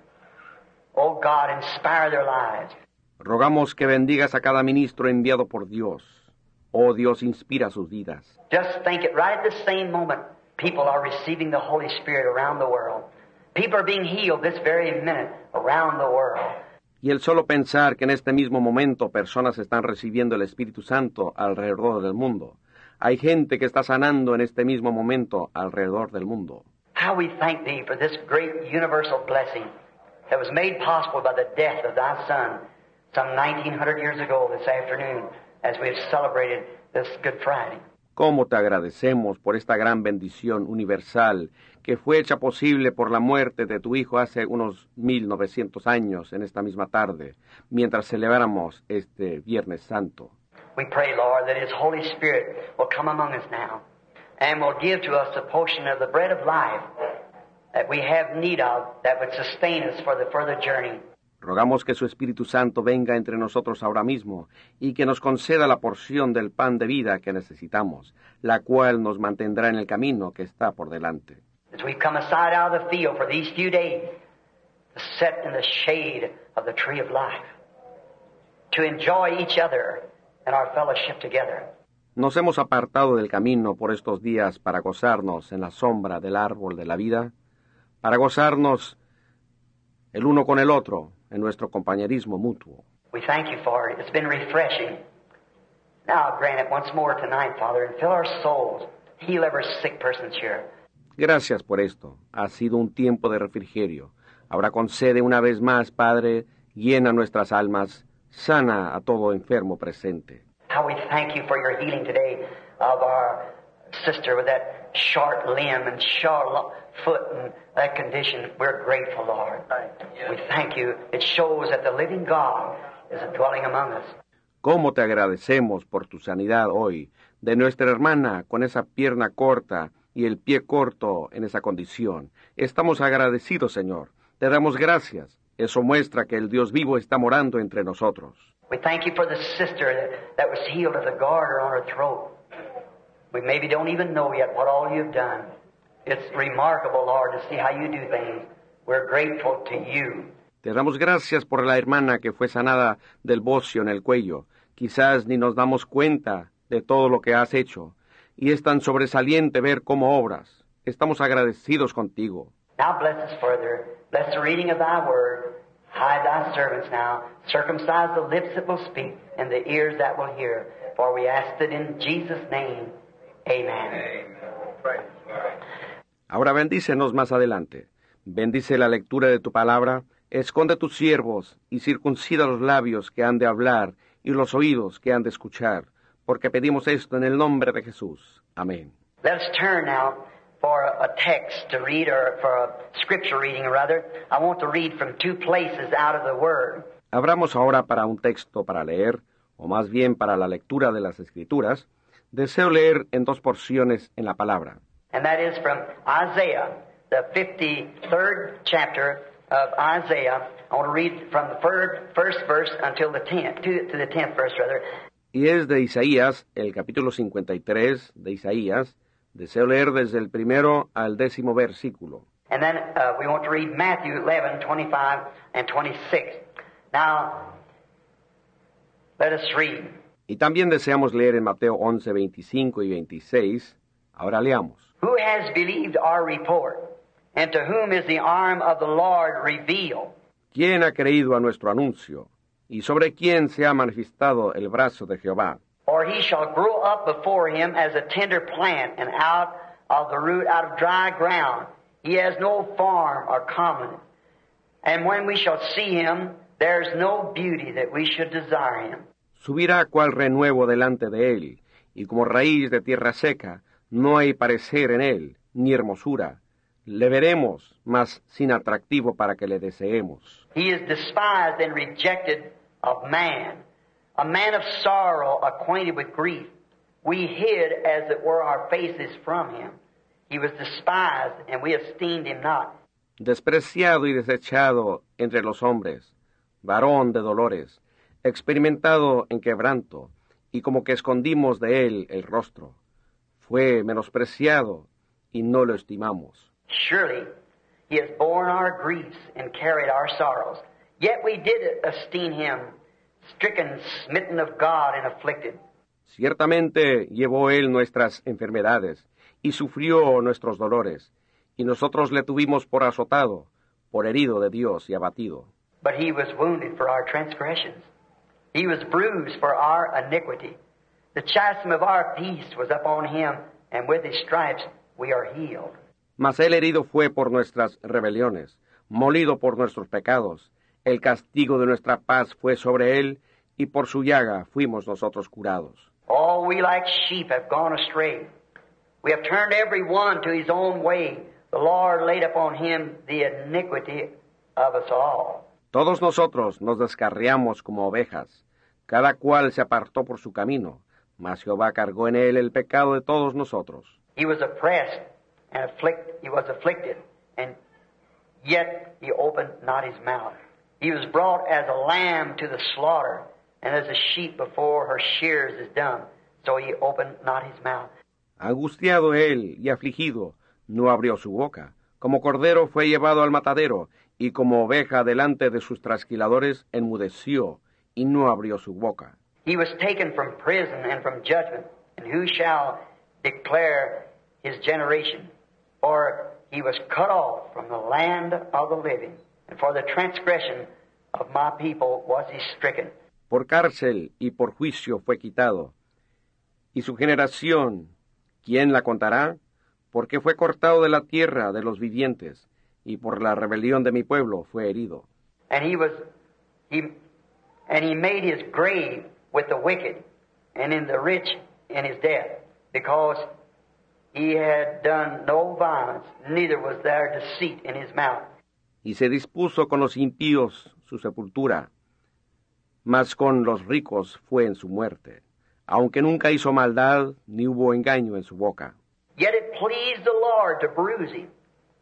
Oh God, inspire their lives.
Rogamos que bendigas a cada ministro enviado por Dios. Oh Dios, inspira sus vidas.
Just think it, right at the same moment, people are receiving the Holy Spirit around the world. People are being healed this very minute around the world.
Y el solo pensar que en este mismo momento personas están recibiendo el Espíritu Santo alrededor del mundo. Hay gente que está sanando en este mismo momento alrededor del mundo.
How we thank Thee for this great universal blessing that was made possible by the death of Thy Son some nineteen hundred years ago this afternoon as we have celebrated this Good Friday.
¿Cómo te agradecemos por esta gran bendición universal que fue hecha posible por la muerte de tu Hijo hace unos mil novecientos años en esta misma tarde, mientras celebramos este Viernes Santo?
We pray, Lord, that His Holy Spirit will come among us now and will give to us a portion of the bread of life that we have need of that would sustain us for the further journey.
Rogamos que su Espíritu Santo venga entre nosotros ahora mismo y que nos conceda la porción del pan de vida que necesitamos, la cual nos mantendrá en el camino que está por delante.
As we come aside out of the field for these few days, to sit in the shade of the tree of life, to enjoy each other and our fellowship together.
Nos hemos apartado del camino por estos días para gozarnos en la sombra del árbol de la vida, para gozarnos el uno con el otro en nuestro compañerismo mutuo.
We thank you for it. It's been refreshing. Now grant it once more tonight, Father, and fill our souls. Heal every sick person's here.
Gracias por esto. Ha sido un tiempo de refrigerio. Ahora concede una vez más, Padre, llena nuestras almas, sana a todo enfermo presente.
How we thank you for your healing today of our sister with that short limb and short foot and that condition. We're grateful, Lord. We thank you. It shows that the living God is dwelling among us.
¿Cómo te agradecemos por tu sanidad hoy de nuestra hermana con esa pierna corta y el pie corto en esa condición? Estamos agradecidos, Señor. Te damos gracias. Eso muestra que el Dios vivo está morando entre nosotros.
We thank you for the sister that, that was healed of the garter on her throat. We maybe don't even know yet what all you've done. It's remarkable, Lord, to see how you do things. We're grateful to you.
Te damos gracias por la hermana que fue sanada del bocio en el cuello. Quizás ni nos damos cuenta de todo lo que has hecho. Y es tan sobresaliente ver cómo obras. Estamos agradecidos contigo.
Now bless us further. Bless the reading of thy word. Hide thy servants now. Circumcise the lips that will speak and the ears that will hear. For we ask it in Jesus' name. Amen.
Ahora bendícenos más adelante. Bendice la lectura de tu palabra. Esconde tus siervos y circuncida los labios que han de hablar y los oídos que han de escuchar. Porque pedimos esto en el nombre de Jesús. Amén.
Let's turn now for a text to read, or for a scripture reading, rather. I want to read from two places out of the Word.
Abramos ahora para un texto para leer, o más bien para la lectura de las Escrituras. Deseo leer en dos porciones en la palabra.
And that is from Isaiah, the fifty-third chapter of Isaiah. I want to read from the first, first verse until the tenth, to, to the tenth verse, rather.
Y es de Isaías, el capítulo cincuenta y tres de Isaías. Deseo leer desde el primero al décimo versículo.
And then uh, we want to read Matthew eleven, twenty-five and twenty-six. Now, let us read.
Y también deseamos leer en Mateo once, veinticinco y veintiséis. Ahora leamos.
Who has believed our report, and to whom is the arm of the Lord revealed?
¿Quién ha creído a nuestro anuncio? ¿Y sobre quién se ha manifestado el brazo de Jehová?
For he shall grow up before him as a tender plant, and out of the root, out of dry ground. He has no form or comeliness. And when we shall see him, there is no beauty that we should desire him.
Subirá cual renuevo delante de él, y como raíz de tierra seca, no hay parecer en él, ni hermosura. Le veremos, mas sin atractivo para que le deseemos.
He is despised and rejected of man, a man of sorrow, acquainted with grief. We hid, as it were, our faces from him. He was despised, and we esteemed him not.
Despreciado y desechado entre los hombres, varón de dolores, experimentado en quebranto, y como que escondimos de él el rostro. Fue menospreciado, y no lo estimamos.
Surely he has borne our griefs and carried our sorrows. Yet we did esteem him stricken, smitten of God, and afflicted.
Ciertamente llevó él nuestras enfermedades, y sufrió nuestros dolores, y nosotros le tuvimos por azotado, por herido de Dios y abatido.
But he was wounded for our transgressions. He was bruised for our iniquity. The chastisement of our peace was upon him, and with his stripes we are healed.
Mas él herido fue por nuestras rebeliones, molido por nuestros pecados. El castigo de nuestra paz fue sobre él, y por su llaga fuimos nosotros curados.
All we like sheep have gone astray. We have turned every one to his own way. The Lord laid upon him the iniquity of us all.
Todos nosotros nos descarriamos como ovejas. Cada cual se apartó por su camino, mas Jehová cargó en él el pecado de todos nosotros.
He was oppressed and afflicted. He was afflicted, and yet he opened not his mouth. He was brought as a lamb to the slaughter, and as a sheep before her shears is dumb, so he opened not his mouth.
Angustiado él y afligido, no abrió su boca. Como cordero fue llevado al matadero, y como oveja delante de sus trasquiladores enmudeció, y no abrió su boca.
He was taken from prison and from judgment, and who shall declare his generation? For he was cut off from the land of the living, and for the transgression of my people was he stricken.
Por cárcel y por juicio fue quitado. Y su generación, ¿quién la contará? Porque fue cortado de la tierra de los vivientes, y por la rebelión de mi pueblo fue herido.
And he was, he, and he made his grave with the wicked, and in the rich in his death, because he had done no violence, neither was there deceit in his mouth.
Y se dispuso con los impíos su sepultura, mas con los ricos fue en su muerte, aunque nunca hizo maldad, ni hubo engaño en su boca.
Yet it pleased the Lord to bruise him.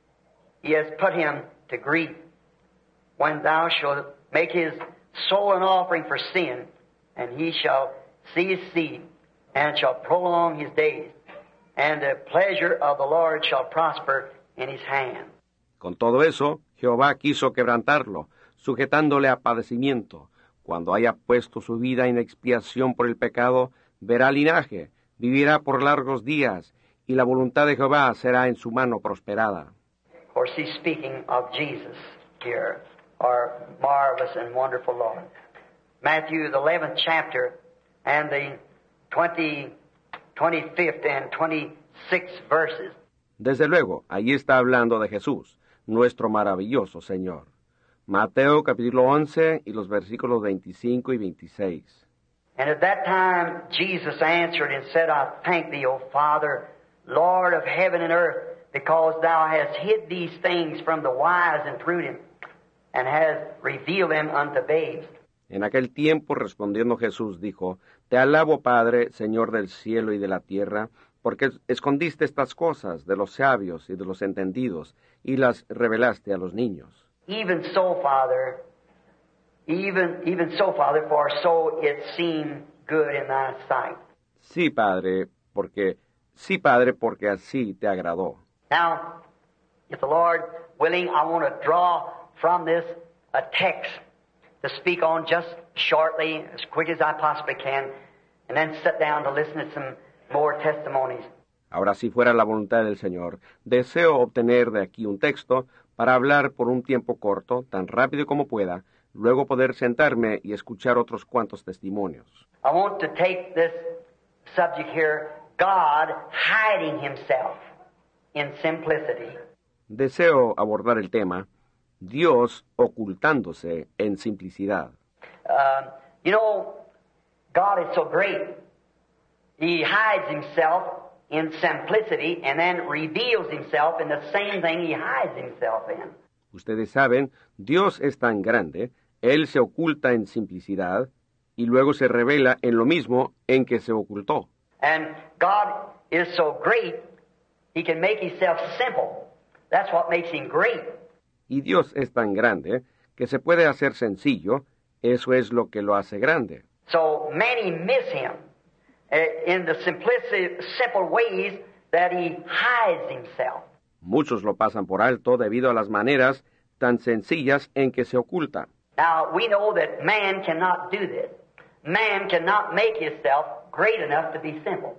He has put him to grief. When thou shalt make his soul an offering for sin, and he shall see his seed, and shall prolong his days, and the pleasure of the Lord shall prosper in his hand.
Con todo eso, Jehová quiso quebrantarlo, sujetándole a padecimiento. Cuando haya puesto su vida en expiación por el pecado, verá linaje, vivirá por largos días, y la voluntad de Jehová será en su mano prosperada.
Of course, he's speaking of Jesus here, our marvelous and wonderful Lord. Matthew, the eleventh chapter, and the twenty, twenty-fifth and twenty-sixth verses.
Desde luego, allí está hablando de Jesús, nuestro maravilloso Señor. Mateo capítulo once y los versículos veinticinco y veintiséis.
And at that time Jesus answered and said, I thank thee, O Father, Lord of heaven and earth, because thou hast hid these things from the wise and prudent, and hast revealed them unto babes.
En aquel tiempo, respondiendo Jesús, dijo, Te alabo, Padre, Señor del cielo y de la tierra, porque escondiste estas cosas de los sabios y de los entendidos, y las revelaste a los niños.
Even so, Father, even, even so, Father, for so it seemed good in thy sight.
Sí, Padre, porque, sí, Padre, porque así te agradó.
Now, if the Lord willing, I want to draw from this a text to speak on just shortly, as quick as I possibly can, and then sit down to listen to some more testimonies.
Ahora, si fuera la voluntad del Señor, deseo obtener de aquí un texto para hablar por un tiempo corto, tan rápido como pueda, luego poder sentarme y escuchar otros cuantos testimonios.
I want to take this subject here, God hiding himself in simplicity.
Deseo abordar el tema, Dios ocultándose en simplicidad.
Uh, you know, God is so great. He hides himself in simplicity and then reveals himself in the same thing he hides himself in.
Ustedes saben, Dios es tan grande, Él se oculta en simplicidad y luego se revela en lo mismo en que se ocultó.
And God is so great, He can make Himself simple. That's what makes Him great.
Y Dios es tan grande que se puede hacer sencillo, eso es lo que lo hace grande.
So many miss Him uh, in the simplicity, simple ways that He hides Himself.
Muchos lo pasan por alto debido a las maneras tan sencillas en que se oculta.
Now, we know that man cannot do this. Man cannot make himself great enough to be simple.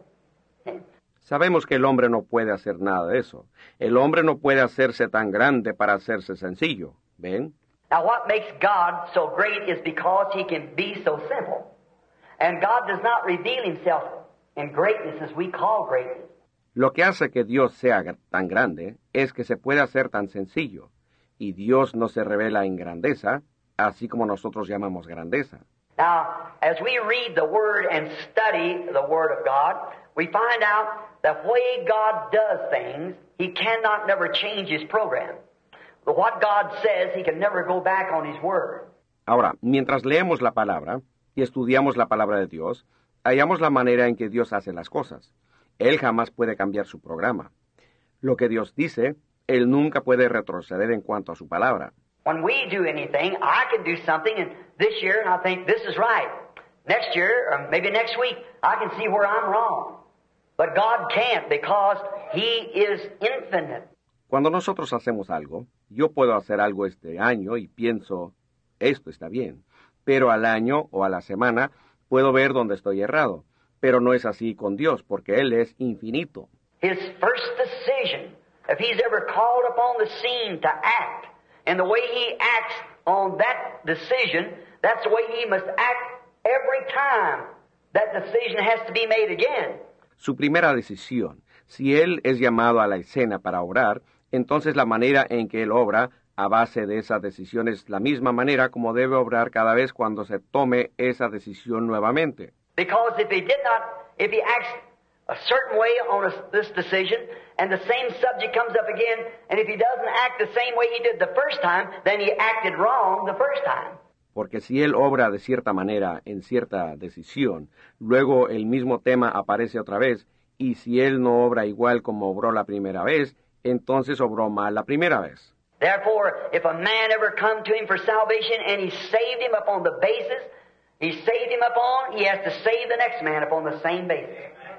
Sabemos que el hombre no puede hacer nada de eso. El hombre no puede hacerse tan grande para hacerse sencillo. ¿Ven?
Now, what makes God so great is because He can be so simple. And God does not reveal Himself in greatness as we call greatness.
Lo que hace que Dios sea gr- tan grande es que se puede hacer tan sencillo. Y Dios no se revela en grandeza, así como nosotros llamamos grandeza.
Now, as we read the Word and study the Word of God, we find out that the way God does things, He cannot never change His program. But what God says, He can never go back on His Word.
Ahora, mientras leemos la palabra y estudiamos la palabra de Dios, hallamos la manera en que Dios hace las cosas. Él jamás puede cambiar su programa. Lo que Dios dice, Él nunca puede retroceder en cuanto a su palabra.
When we do anything, I can do something and this year and I think this is right. Next year, or maybe next week, I can see where I'm wrong. But God can't because He is infinite.
Cuando nosotros hacemos algo, yo puedo hacer algo este año y pienso, esto está bien. Pero al año o a la semana puedo ver dónde estoy errado. Pero no es así con Dios, porque Él es infinito.
His first decision, if He's ever called upon the scene to act, and the way He acts on that decision, that's the way He must act every time that decision has to be made again.
Su primera decisión, si Él es llamado a la escena para obrar, entonces la manera en que Él obra a base de esa decisión es la misma manera como debe obrar cada vez cuando se tome esa decisión nuevamente.
Because if He did not, if He acts a certain way on a, this decision, and the same subject comes up again, and if He doesn't act the same way He did the first time, then He acted wrong the first time.
Porque si Él obra de cierta manera en cierta decisión, luego el mismo tema aparece otra vez, y si Él no obra igual como obró la primera vez, entonces obró mal la primera vez.
Therefore, if a man ever come to Him for salvation, and He saved him upon the basis He saved him upon, He has to save the next man upon the same basis.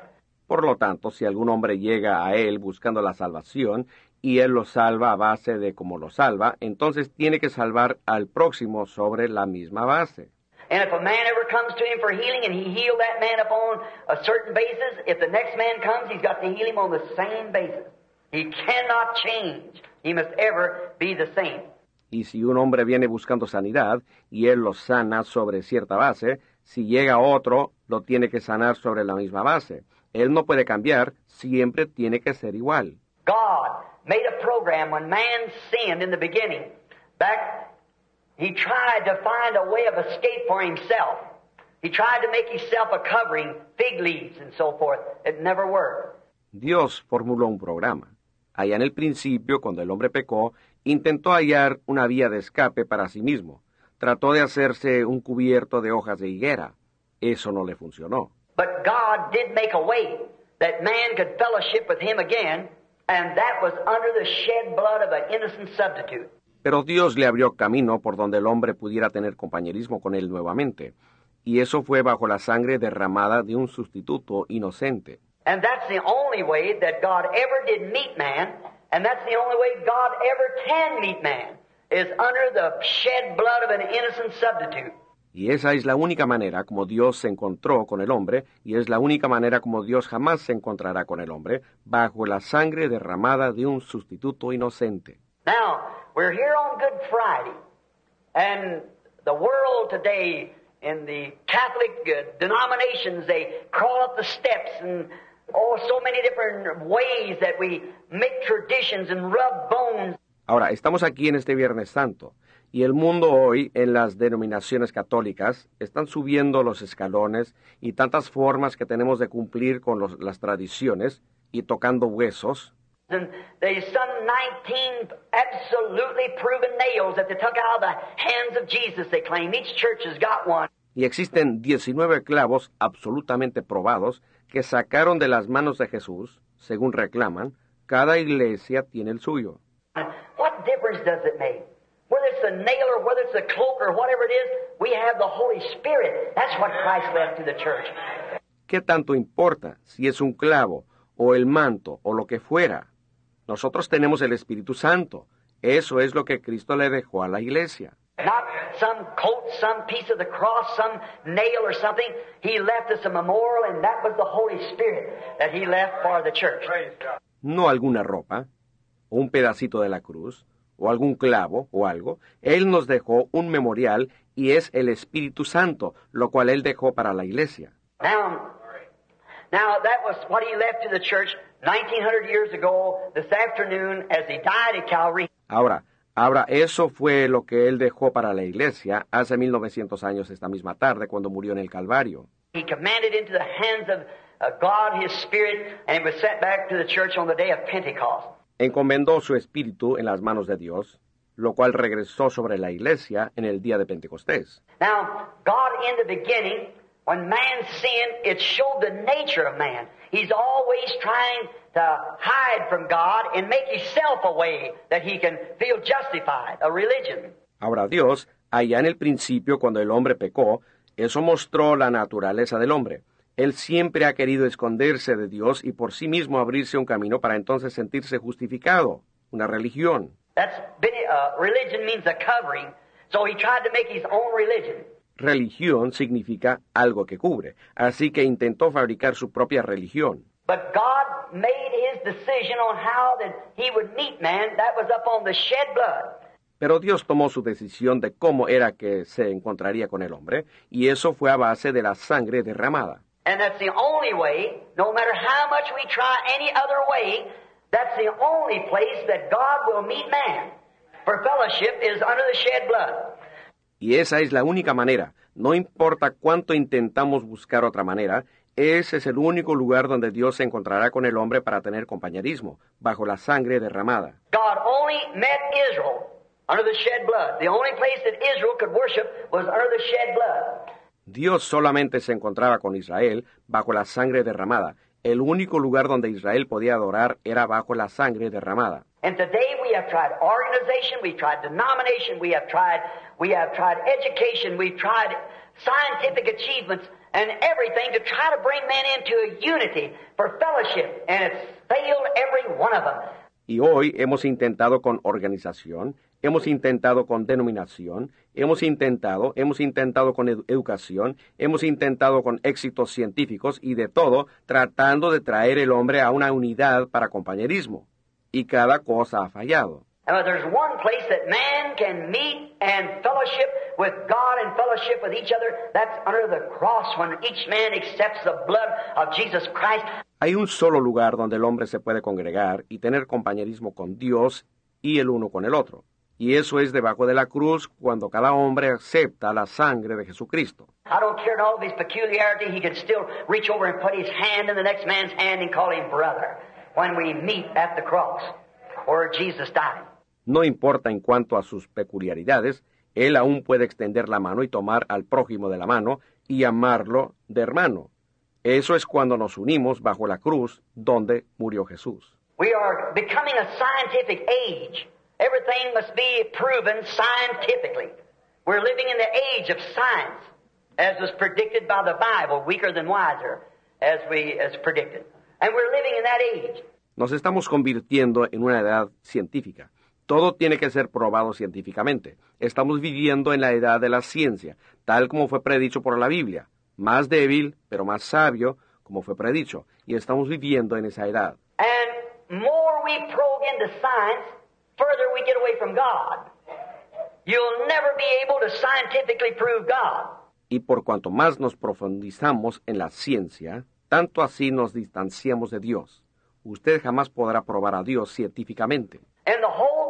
Por lo tanto, si algún hombre llega a Él buscando la salvación, y Él lo salva a base de como lo salva, entonces tiene que salvar al próximo sobre la misma base.
And if a man ever comes to Him for healing, and He healed that man upon a certain basis, if the next man comes, He's got to heal him on the same basis. He cannot change. He must ever be the same.
Y si un hombre viene buscando sanidad, y Él lo sana sobre cierta base, si llega otro, lo tiene que sanar sobre la misma base. Él no puede cambiar, siempre tiene que ser igual.
God made a program when man sinned in the beginning. Back, He tried to find a way of escape for Himself. He tried to make Himself a covering, fig leaves and so forth. It never worked.
Dios formuló un programa. Allá en el principio, cuando el hombre pecó, intentó hallar una vía de escape para sí mismo. Trató de hacerse un cubierto de hojas de higuera. Eso no le funcionó.
But God did make a way that man could fellowship with Him again, and that was under the shed blood of an innocent substitute.
Pero Dios le abrió camino por donde el hombre pudiera tener compañerismo con Él nuevamente. Y eso fue bajo la sangre derramada de un sustituto inocente.
And that's the only way that God ever did meet man, and that's the only way God ever can meet man, is under the shed blood of an innocent substitute.
Y esa es la única manera como Dios se encontró con el hombre, y es la única manera como Dios jamás se encontrará con el hombre, bajo la sangre derramada de un sustituto inocente.
Now, we're here on Good Friday, and the world today, in the Catholic uh, denominations, they crawl up the steps and oh, so many different ways that we make traditions and rub bones.
Ahora, estamos aquí en este Viernes Santo, y el mundo hoy, en las denominaciones católicas, están subiendo los escalones y tantas formas que tenemos de cumplir con los, las tradiciones y tocando huesos.
And there's some nineteen absolutely proven nails that they took out of the hands of Jesus, they claim. Each church has got one.
Y existen diecinueve clavos absolutamente probados que sacaron de las manos de Jesús, según reclaman. Cada iglesia tiene el suyo.
What difference does it make? Whether it's a nail or whether it's a cloak or whatever it is, we have the Holy Spirit. That's what Christ left to the church.
¿Qué tanto importa si es un clavo o el manto o lo que fuera? Nosotros tenemos el Espíritu Santo. Eso es lo que Cristo le dejó a la iglesia.
Not some coat, some piece of the cross, some nail or something. He left us a memorial, and that was the Holy Spirit that He left for the church.
No alguna ropa, o un pedacito de la cruz, o algún clavo, o algo. Él nos dejó un memorial, y es el Espíritu Santo, lo cual Él dejó para la iglesia.
Now, now that was what He left to the church nineteen hundred years ago, this afternoon, as He died at Calvary.
Ahora, ahora, eso fue lo que Él dejó para la iglesia hace mil novecientos años esta misma tarde, cuando murió en el Calvario.
He commanded into the hands of uh, God His Spirit, and it was sent back to the church on the day of Pentecost.
Encomendó su espíritu en las manos de Dios, lo cual regresó sobre la iglesia en el día de Pentecostés.
Now, God in the beginning, when man sinned, it showed the nature of man. He's always trying to hide from God and make himself a way that he can feel justified, a religion.
Ahora Dios, allá en el principio, cuando el hombre pecó, eso mostró la naturaleza del hombre. Él siempre ha querido esconderse de Dios y por sí mismo abrirse un camino para entonces sentirse justificado, una religión.
That's been, uh, religion means a covering, so he tried to make his own religion.
Religión significa algo que cubre, así que intentó fabricar su propia religión.
But God made his decision on how that he would meet man. That was up on the shed blood.
Pero Dios tomó su decisión de cómo era que se encontraría con el hombre, y eso fue a base de la sangre derramada.
And that's the only way, no matter how much we try any other way, that's the only place that God will meet man. For fellowship is under the shed blood.
Y esa es la única manera. No importa cuánto intentamos buscar otra manera, ese es el único lugar donde Dios se encontrará con el hombre para tener compañerismo, bajo la sangre derramada.
God only met Israel under the shed blood. The only place that Israel could worship was under the shed blood.
Dios solamente se encontraba con Israel bajo la sangre derramada. El único lugar donde Israel podía adorar era bajo la sangre derramada.
And today we have tried organization, we've tried denomination, we have tried, we have tried education, we've tried scientific achievements and everything to try to bring men into a unity for fellowship, and it's failed every one of them.
Y hoy hemos intentado con organización, hemos intentado con denominación, hemos intentado, hemos intentado con edu- educación, hemos intentado con éxitos científicos y de todo, tratando de traer el hombre a una unidad para compañerismo. Y cada cosa ha fallado.
And there's one place that man can meet and fellowship with God and fellowship with each other. That's under the cross when each man accepts the blood of Jesus Christ.
Hay un solo lugar donde el hombre se puede congregar y tener compañerismo con Dios y el uno con el otro. Y eso es debajo de la cruz cuando cada hombre acepta la sangre de Jesucristo.
I don't care in all of his peculiarity, he can still reach over and put his hand in the next man's hand and call him brother when we meet at the cross where Jesus died.
No importa en cuanto a sus peculiaridades, él aún puede extender la mano y tomar al prójimo de la mano y llamarlo de hermano. Eso es cuando nos unimos bajo la cruz donde murió Jesús.
We are becoming a scientific age. Everything must be proven scientifically. We're living in the age of science, as was predicted by the Bible, weaker than wiser, as we as predicted. And we're living in that age.
Nos estamos convirtiendo en una edad científica. Todo tiene que ser probado científicamente. Estamos viviendo en la edad de la ciencia, tal como fue predicho por la Biblia. Más débil, pero más sabio, como fue predicho. Y estamos viviendo en esa edad.
And more we probe into science, further we get away from God. You'll never be able to scientifically prove God.
Y por cuanto más nos profundizamos en la ciencia, tanto así nos distanciamos de Dios. Usted jamás podrá probar a Dios científicamente.
And the whole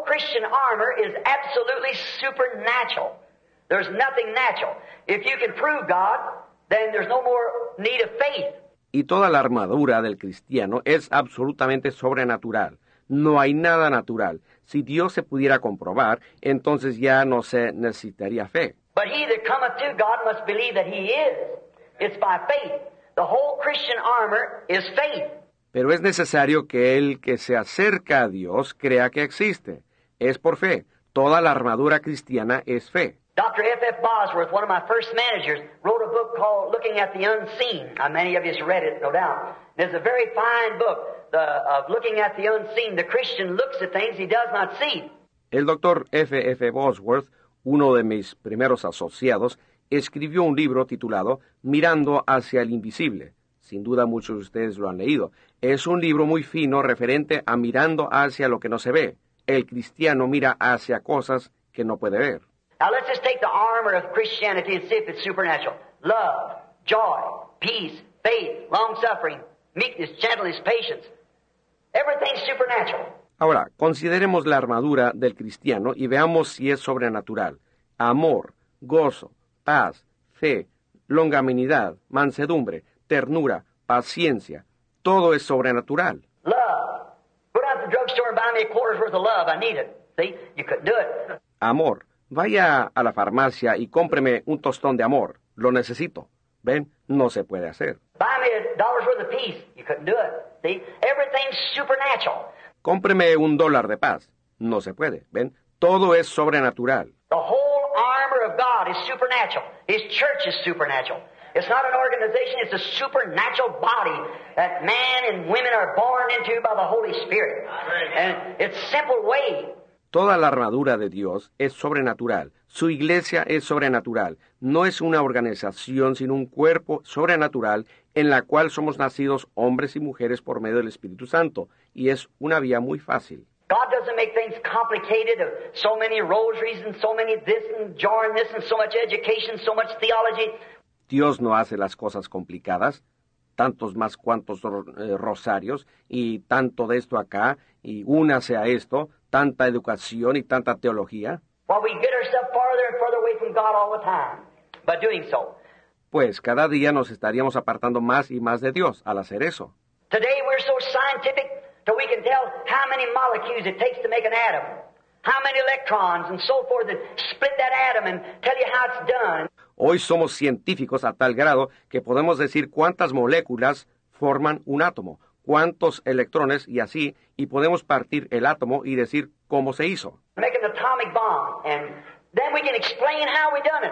Christian armor is absolutely supernatural. There's nothing natural. If you can prove God, then there's no more need of faith.
Y toda la armadura del cristiano es absolutamente sobrenatural. No hay nada natural. Si Dios se pudiera comprobar, entonces ya no se necesitaría fe.
But he that cometh to God must believe that he is. It's by faith. The whole Christian armor is faith.
Pero es necesario que el que se acerca a Dios crea que existe. Es por fe. Toda la armadura cristiana es fe.
Doctor F F Bosworth, one of my first managers, wrote a book called Looking at the Unseen. Uh, many of you have read it, no doubt. It's a very fine book the, of looking at the unseen. The Christian looks at things he does not see.
El doctor F F Bosworth, uno de mis primeros asociados, escribió un libro titulado Mirando hacia el invisible. Sin duda muchos de ustedes lo han leído. Es un libro muy fino referente a mirando hacia lo que no se ve. El cristiano mira hacia cosas que no puede ver.
Now let's just take the armor of Christianity and see if it's supernatural. Love, joy, peace, faith, long-suffering, meekness, gentleness, patience. Everything's supernatural.
Ahora, consideremos la armadura del cristiano y veamos si es sobrenatural. Amor, gozo, paz, fe, longanimidad, mansedumbre, ternura, paciencia. Todo es sobrenatural.
Love. Go down to the drugstore and buy me a quarter's worth of love. I need it. See? You couldn't do it.
Amor. Vaya a la farmacia y cómpreme un tostón de amor. Lo necesito. ¿Ven? No se puede hacer.
Buy me a dollar's worth of peace. You couldn't do it. See? Everything's supernatural.
Cómpreme un dólar de paz. No se puede. ¿Ven? Todo es sobrenatural.
The whole armor of God is supernatural. His church is supernatural. It's not an organization, it's a supernatural body that man and women are born into by the Holy Spirit. And it's simple way.
Toda la armadura de Dios es sobrenatural. Su iglesia es sobrenatural. No es una organización, sino un cuerpo sobrenatural en la cual somos nacidos hombres y mujeres por medio del Espíritu Santo. Y es una vía muy fácil.
God doesn't make things complicated of so many rosaries and so many this and jarring this and so much education, so much theology.
Dios no hace las cosas complicadas, tantos más cuantos eh, rosarios y tanto de esto acá y únase a esto, tanta educación y tanta teología.
Well, we get ourselves farther and farther away from God all the time by doing so.
Pues cada día nos estaríamos apartando más y más de Dios al hacer eso.
Today we're so scientific that we can tell how many molecules it takes to make an atom, how many electrons and so forth, and split that atom and tell you how it's done.
Hoy somos científicos a tal grado que podemos decir cuántas moléculas forman un átomo, cuántos electrones y así, y podemos partir el átomo y decir cómo se hizo.
Make an atomic bomb, and then we can explain how we done it.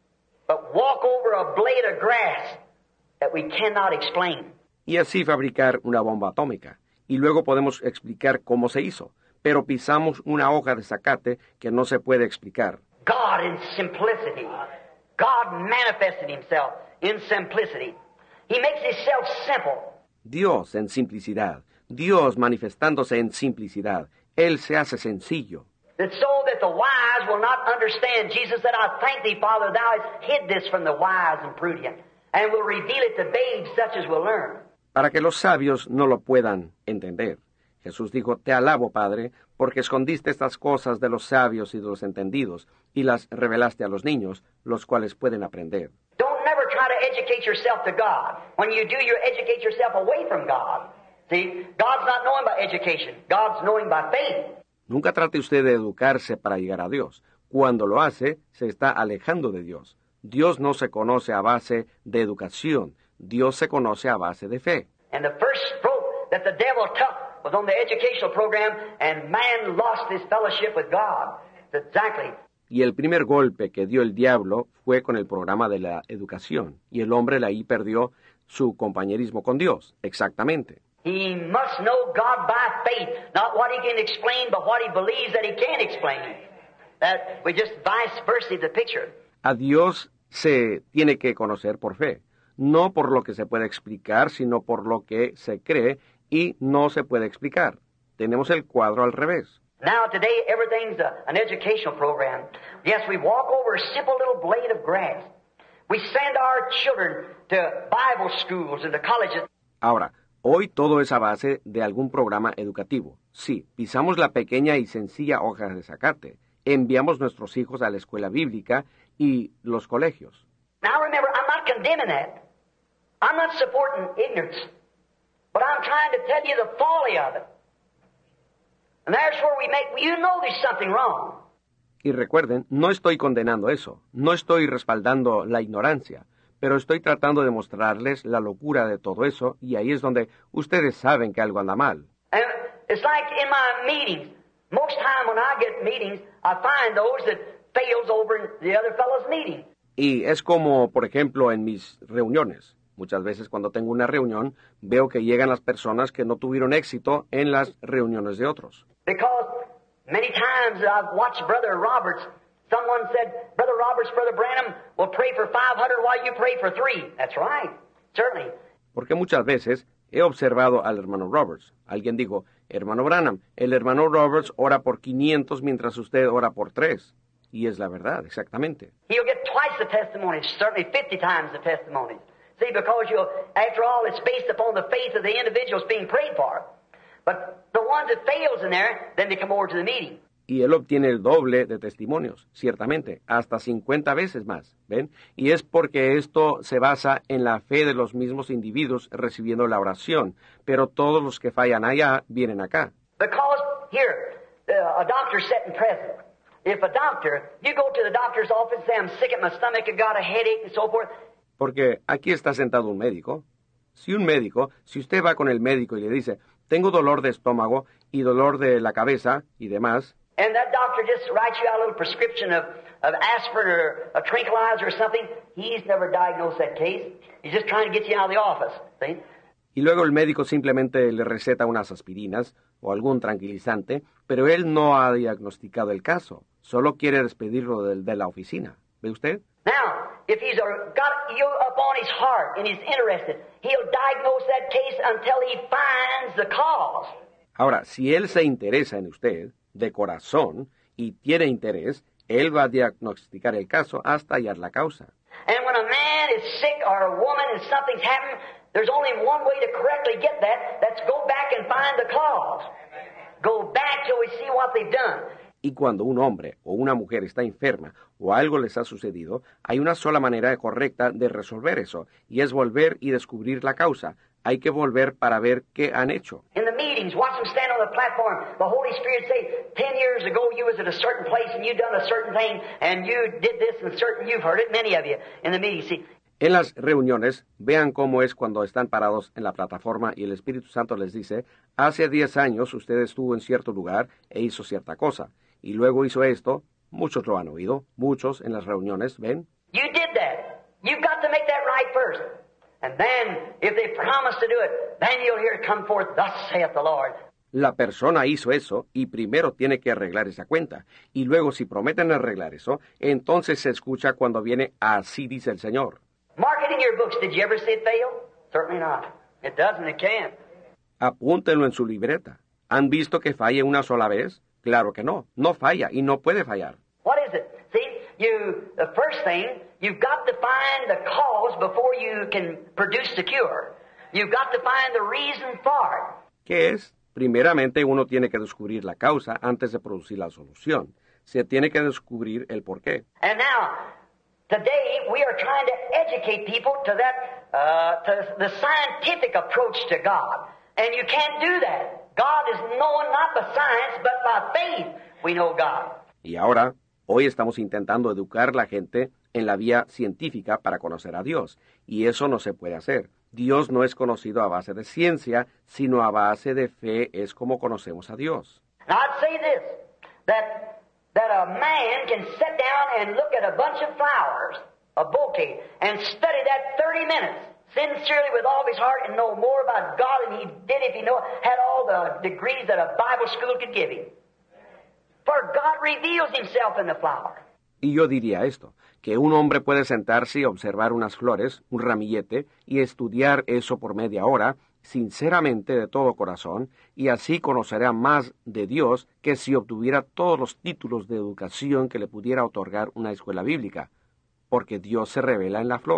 But walk over a blade of grass that we cannot explain.
Y así fabricar una bomba atómica. Y luego podemos explicar cómo se hizo. Pero pisamos una hoja de zacate que no se puede explicar.
God in simplicity. God manifested himself in simplicity. He makes himself simple.
Dios en simplicidad. Dios manifestándose en simplicidad. Él se hace sencillo.
It's so that the wise will not understand. Jesus said, I thank thee, Father, thou hast hid this from the wise and prudent, and will reveal it to babes such as will learn.
Para que los sabios no lo puedan entender. Jesús dijo, te alabo, Padre, porque escondiste estas cosas de los sabios y de los entendidos, y las revelaste a los niños, los cuales pueden aprender.
Don't never try to educate yourself to God. When you do, you educate yourself away from God. See, God's not knowing by education. God's knowing by faith.
Nunca trate usted de educarse para llegar a Dios. Cuando lo hace, se está alejando de Dios. Dios no se conoce a base de educación. Dios se conoce a base de fe.
And the first stroke that the devil took was on the educational program, and man lost his fellowship with God. Exactly.
Y el primer golpe que dio el diablo fue con el programa de la educación, y el hombre ahí perdió su compañerismo con Dios. Exactamente.
He must know God by faith, not what he can explain, but what he believes that he can explain. That we just vice versa the picture.
A Dios se tiene que conocer por fe, no por lo que se puede explicar, sino por lo que se cree y no se puede explicar. Tenemos el cuadro al revés.
Now today everything's a, an educational program. Yes, we walk over a simple little blade of grass. We send our children to Bible schools and to colleges.
Ahora, Hoy todo es a base de algún programa educativo. Sí, pisamos la pequeña y sencilla hoja de zacate. Enviamos nuestros hijos a la escuela bíblica y los colegios.
Now remember, I'm not condemning that. I'm not supporting ignorance. But I'm trying to tell you the folly of it. And there's where we make, you know there's something wrong.
Y recuerden, no estoy condenando eso. No estoy respaldando la ignorancia. Pero estoy tratando de mostrarles la locura de todo eso, y ahí es donde ustedes saben que algo anda mal.
And it's like in my meetings. Most time when I get meetings, I find those that fails over in the other fellow's meeting.
Y es como, por ejemplo, en mis reuniones. Muchas veces cuando tengo una reunión, veo que llegan las personas que no tuvieron éxito en las reuniones de otros.
Because many times I've watched Brother Roberts. Someone said, Brother Roberts, Brother Branham will pray for five hundred while you pray for three. That's right, certainly.
Porque muchas veces he observado al hermano Roberts. Alguien dijo, hermano Branham, el hermano Roberts ora por quinientos mientras usted ora por tres. Y es la verdad, exactamente.
He'll get twice the testimonies, certainly fifty times the testimonies. See, because you'll, after all, it's based upon the faith of the individuals being prayed for. But the ones that fails in there, then they come over to the meeting.
Y él obtiene el doble de testimonios, ciertamente, hasta cincuenta veces más, ¿ven? Y es porque esto se basa en la fe de los mismos individuos recibiendo la oración, pero todos los que fallan allá vienen acá.
Because, here, uh, a doctor sitting present. If a doctor, you go to the doctor's office and say, I'm sick at my stomach, I've got a headache and so forth.
Porque aquí está sentado un médico. Si un médico, si usted va con el médico y le dice, tengo dolor de estómago y dolor de la cabeza y demás,
and that doctor just writes you out a little prescription of, of aspirin or a tranquilizer or something, he's never diagnosed that case. He's just trying to get you out of the office, see?
Y luego el médico simplemente le receta unas aspirinas o algún tranquilizante, pero él no ha diagnosticado el caso. Solo quiere despedirlo de, de la oficina. ¿Ve usted?
Now, if he's a, got you up on his heart and he's interested, he'll diagnose that case until he finds the cause.
Ahora, si él se interesa en usted, de corazón, y tiene interés, él va a diagnosticar el caso hasta hallar la causa.
And when a man is sick or a woman and something's happened, there's only one way to correctly get that. That's go back and find the cause. Go back till we see what they've done.
Y cuando un hombre o una mujer está enferma o algo les ha sucedido, hay una sola manera correcta de resolver eso, y es volver y descubrir la causa. Hay que volver para ver qué han hecho.
In the meetings, watch them stand on the platform. The Holy Spirit say, ten years ago you was at a certain place and you done a certain thing and you did this and certain, you've heard it, many of you, in the meetings. See,
en las reuniones, vean cómo es cuando están parados en la plataforma y el Espíritu Santo les dice, hace diez años usted estuvo en cierto lugar e hizo cierta cosa, y luego hizo esto. Muchos lo han oído, muchos en las reuniones, ¿ven?
You did that. You've got to make that right first. And then, if they promise to do it, then you'll hear it come forth, thus saith the Lord.
La persona hizo eso y primero tiene que arreglar esa cuenta. Y luego, si prometen arreglar eso, entonces se escucha cuando viene, así dice el Señor.
Mark it in your books. Did you ever see it fail? Certainly not. It doesn't, it can't.
Apúntenlo en su libreta. ¿Han visto que falle una sola vez? Claro que no. No falla y no puede fallar.
What is it? See, you, the first thing, you've got to find the cause before you can produce the cure. You've got to find the reason for it.
¿Qué es? Primeramente uno tiene que descubrir la causa antes de producir la solución. Se tiene que descubrir el porqué.
And now, today we are trying to educate people to that, uh, to the scientific approach to God. And you can't do that. God is known not by science, but by faith we know God.
Y ahora, hoy estamos intentando educar a la gente en la vía científica para conocer a Dios. Y eso no se puede hacer. Dios no es conocido a base de ciencia, sino a base de fe es como conocemos a Dios.
And I'd say this, that, that a man can sit down and look at a bunch of flowers, a bouquet, and study that thirty minutes, sincerely with all his heart, and know more about God than he did if he know, had all the degrees that a Bible school could give him. For God reveals himself in the flower.
Y yo diría esto, que un hombre puede sentarse y observar unas flores, un ramillete, y estudiar eso por media hora, sinceramente de todo corazón, y así conocerá más de Dios que si obtuviera todos los títulos de educación que le pudiera otorgar una escuela bíblica, porque Dios se revela en la flor.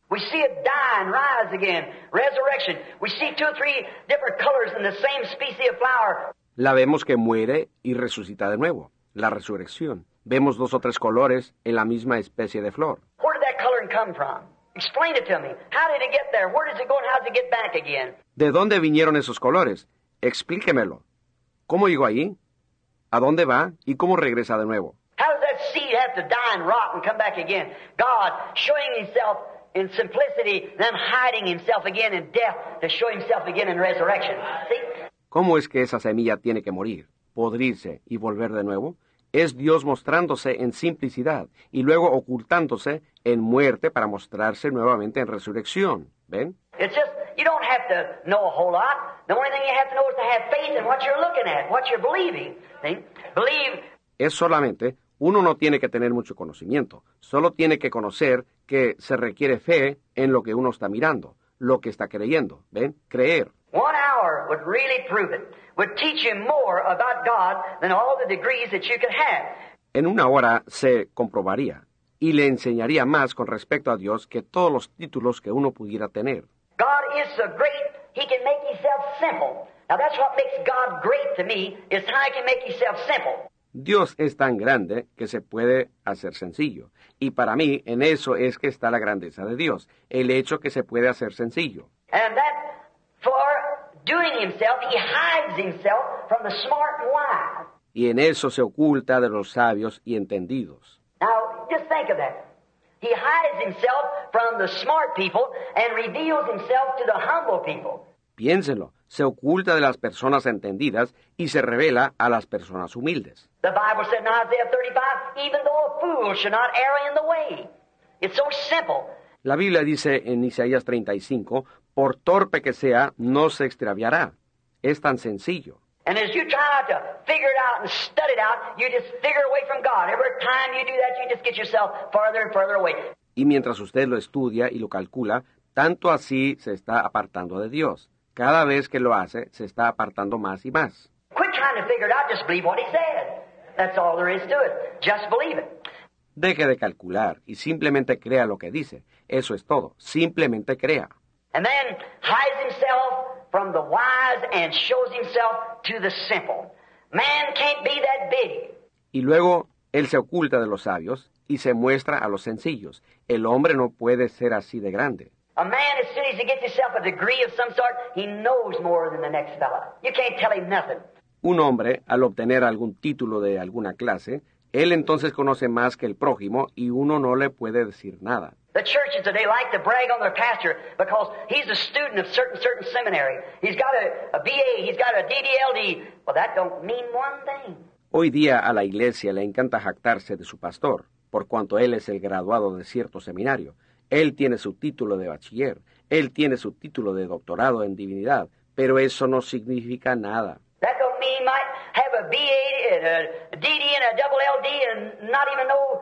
We see it die and rise again. Resurrection. We see two or three different colors in the same species of flower.
La vemos que muere y resucita de nuevo. La resurrección. Vemos dos o tres colores en la misma especie de flor.
Where did that coloring come from? Explain it to me. How did it get there? Where does it go and how does it get back again?
¿De dónde vinieron esos colores? Explíquemelo. ¿Cómo llegó allí? ¿A dónde va? ¿Y cómo regresa de nuevo?
How does that seed have to die and rot and come back again? God showing himself in simplicity, then hiding himself again in death to show himself again in resurrection. See?
¿Cómo es que esa semilla tiene que morir, podrirse y volver de nuevo? Es Dios mostrándose en simplicidad y luego ocultándose en muerte para mostrarse nuevamente en resurrección. ¿Ven?
It's just, you don't have to know a whole lot. The only thing you have to know is to have faith in what you're looking at, what you're believing. See? Believe.
Es solamente, uno no tiene que tener mucho conocimiento, solo tiene que conocer que se requiere fe en lo que uno está mirando, lo que está creyendo. ¿Ven? Creer.
One hour would really prove it, would teach you more about God than all the degrees that you could have.
En una hora se comprobaría y le enseñaría más con respecto a Dios que todos los títulos que uno pudiera tener.
God is so great, he can make himself simple. Now that's what makes God great to me, is how he can make himself simple.
Dios es tan grande que se puede hacer sencillo. Y para mí, en eso es que está la grandeza de Dios, el hecho que se puede hacer sencillo.
And that for doing himself, he hides himself from the smart and wise.
Y en eso se oculta de los sabios y entendidos.
Now, just think of that. He hides himself from the smart people and reveals himself to the humble people.
Piénsenlo, se oculta de las personas entendidas y se revela a las personas humildes.
The Bible said in Isaiah thirty-five, even though a fool should not err in the way. It's so simple.
La Biblia dice en Isaías treinta y cinco, por torpe que sea, no se extraviará. Es tan sencillo.
And as you try not to figure it out and study it out, you just figure away from God. Every time you do that, you just get yourself farther and farther away.
Y mientras usted lo estudia y lo calcula, tanto así se está apartando de Dios. Cada vez que lo hace, se está apartando más y más.
Quit trying to figure it out, just believe what he said. That's all there is to it. Just believe it.
Deje de calcular y simplemente crea lo que dice. Eso es todo. Simplemente crea.
And then hides himself from the wise and shows himself to the simple. Man can't be that big.
Y luego él se oculta de los sabios y se muestra a los sencillos. El hombre no puede ser así de grande.
A man, as soon as he gets himself a degree of some sort, he knows more than the next fella. You can't tell him nothing.
Un hombre, al obtener algún título de alguna clase, él entonces conoce más que el prójimo y uno no le puede decir nada.
The churches today like to brag on their pastor because he's a student of certain certain seminary. He's got a, a B A, he's got a D D L D. Well, that don't mean one thing.
Hoy día a la iglesia le encanta jactarse de su pastor, por cuanto él es el graduado de cierto seminario. Él tiene su título de bachiller, él tiene su título de doctorado en divinidad, pero eso no significa nada.
That don't mean he might have a B A, and a D D, and a double L D, and not even know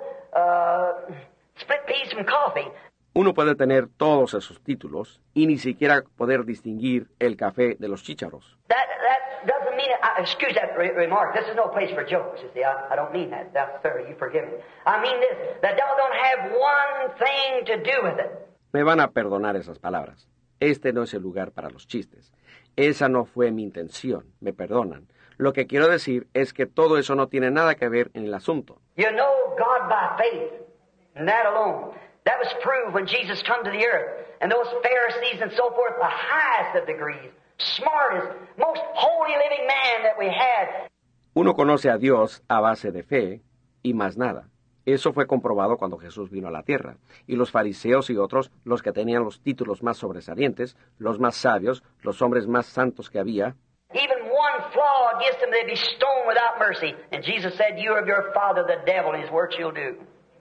uh, split peas from coffee.
Uno puede tener todos esos títulos y ni siquiera poder distinguir el café de los chícharos.
That that doesn't mean. Uh, excuse that re- remark. This is no place for jokes. You see, I, I don't mean that. That's sir, you forgive me. I mean this. The devil don't have one thing to do with it.
Me van a perdonar esas palabras. Este no es el lugar para los chistes. Esa no fue mi intención. Me perdonan. Lo que quiero decir es que todo eso no tiene nada que ver en el asunto.
You know God by faith, and that alone. That was proved when Jesus come to the earth. And those Pharisees and so forth, the highest of degrees, smartest, most holy living man that we had.
Uno conoce a Dios a base de fe y más nada. Eso fue comprobado cuando Jesús vino a la tierra. Y los fariseos y otros, los que tenían los títulos más sobresalientes, los más sabios, los hombres más santos que había,
even one flaw against them, they'd be stoned without mercy. And Jesus said, you are of your father the devil, and his works you'll do.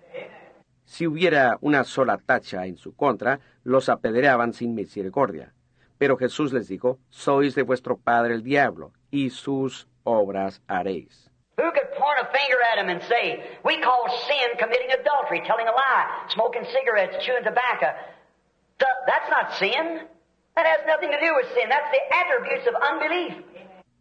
Si hubiera una sola tacha en su contra, los apedreaban sin misericordia. Pero Jesús les dijo, sois de vuestro padre el diablo, y sus obras haréis.
Who could point a finger at him and say, we call sin committing adultery, telling a lie, smoking cigarettes, chewing tobacco. Th- that's not sin. That has nothing to do with sin. That's the attributes of unbelief.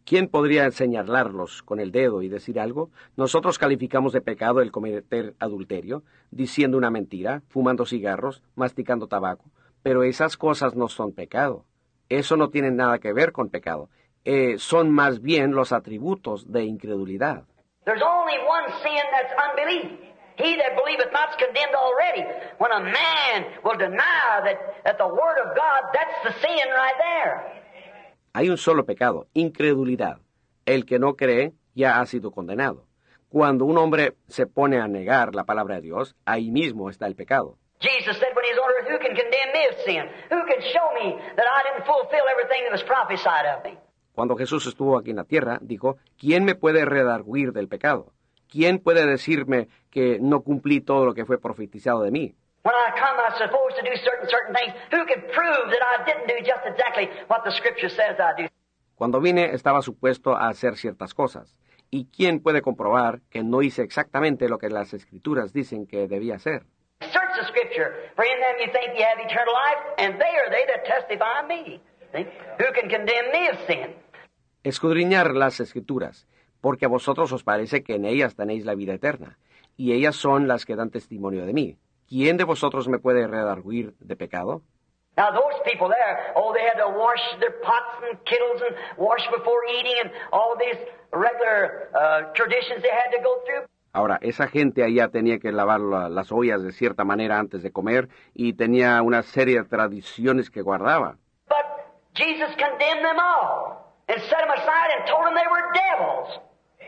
¿Quién podría señalarlos con el dedo y decir algo? Nosotros calificamos de pecado el cometer adulterio, diciendo una mentira, fumando cigarros, masticando tabaco, pero esas cosas no son pecado. Eso no tiene nada que ver con pecado. Eh, son más bien los atributos de incredulidad.
There's only one sin, that's unbelief. He that believeth not is condemned already. When a man will deny that, that the Word of God, that's the sin right there.
Hay un solo pecado, incredulidad. El que no cree ya ha sido condenado. Cuando un hombre se pone a negar la palabra de Dios, ahí mismo está el pecado.
Jesus said when he was on earth, who can condemn me of sin? Who can show me that I didn't fulfill everything that was prophesied of me?
Cuando Jesús estuvo aquí en la tierra, dijo, ¿quién me puede redarguir del pecado? ¿Quién puede decirme que no cumplí todo lo que fue profetizado de mí?
When I come, I'm supposed to do certain, certain things. Who can prove that I didn't do just exactly what the Scripture says I do?
Cuando vine, estaba supuesto a hacer ciertas cosas. ¿Y quién puede comprobar que no hice exactamente lo que las Escrituras dicen que debía hacer?
Search the Scripture, for in them you think you have eternal life, and they are they that testify of me. See? Who can condemn me of sin?
Escudriñar las Escrituras, porque a vosotros os parece que en ellas tenéis la vida eterna, y ellas son las que dan testimonio de mí. ¿Quién de vosotros me puede redarguir de pecado?
Now those people there, oh, they had to wash their pots and kettles and wash before eating and all these regular uh, traditions they had to go through.
Ahora, esa gente allá tenía que lavar la, las ollas de cierta manera antes de comer y tenía una serie de tradiciones que guardaba.
But Jesus condemned them all and set them aside and told them they were devils.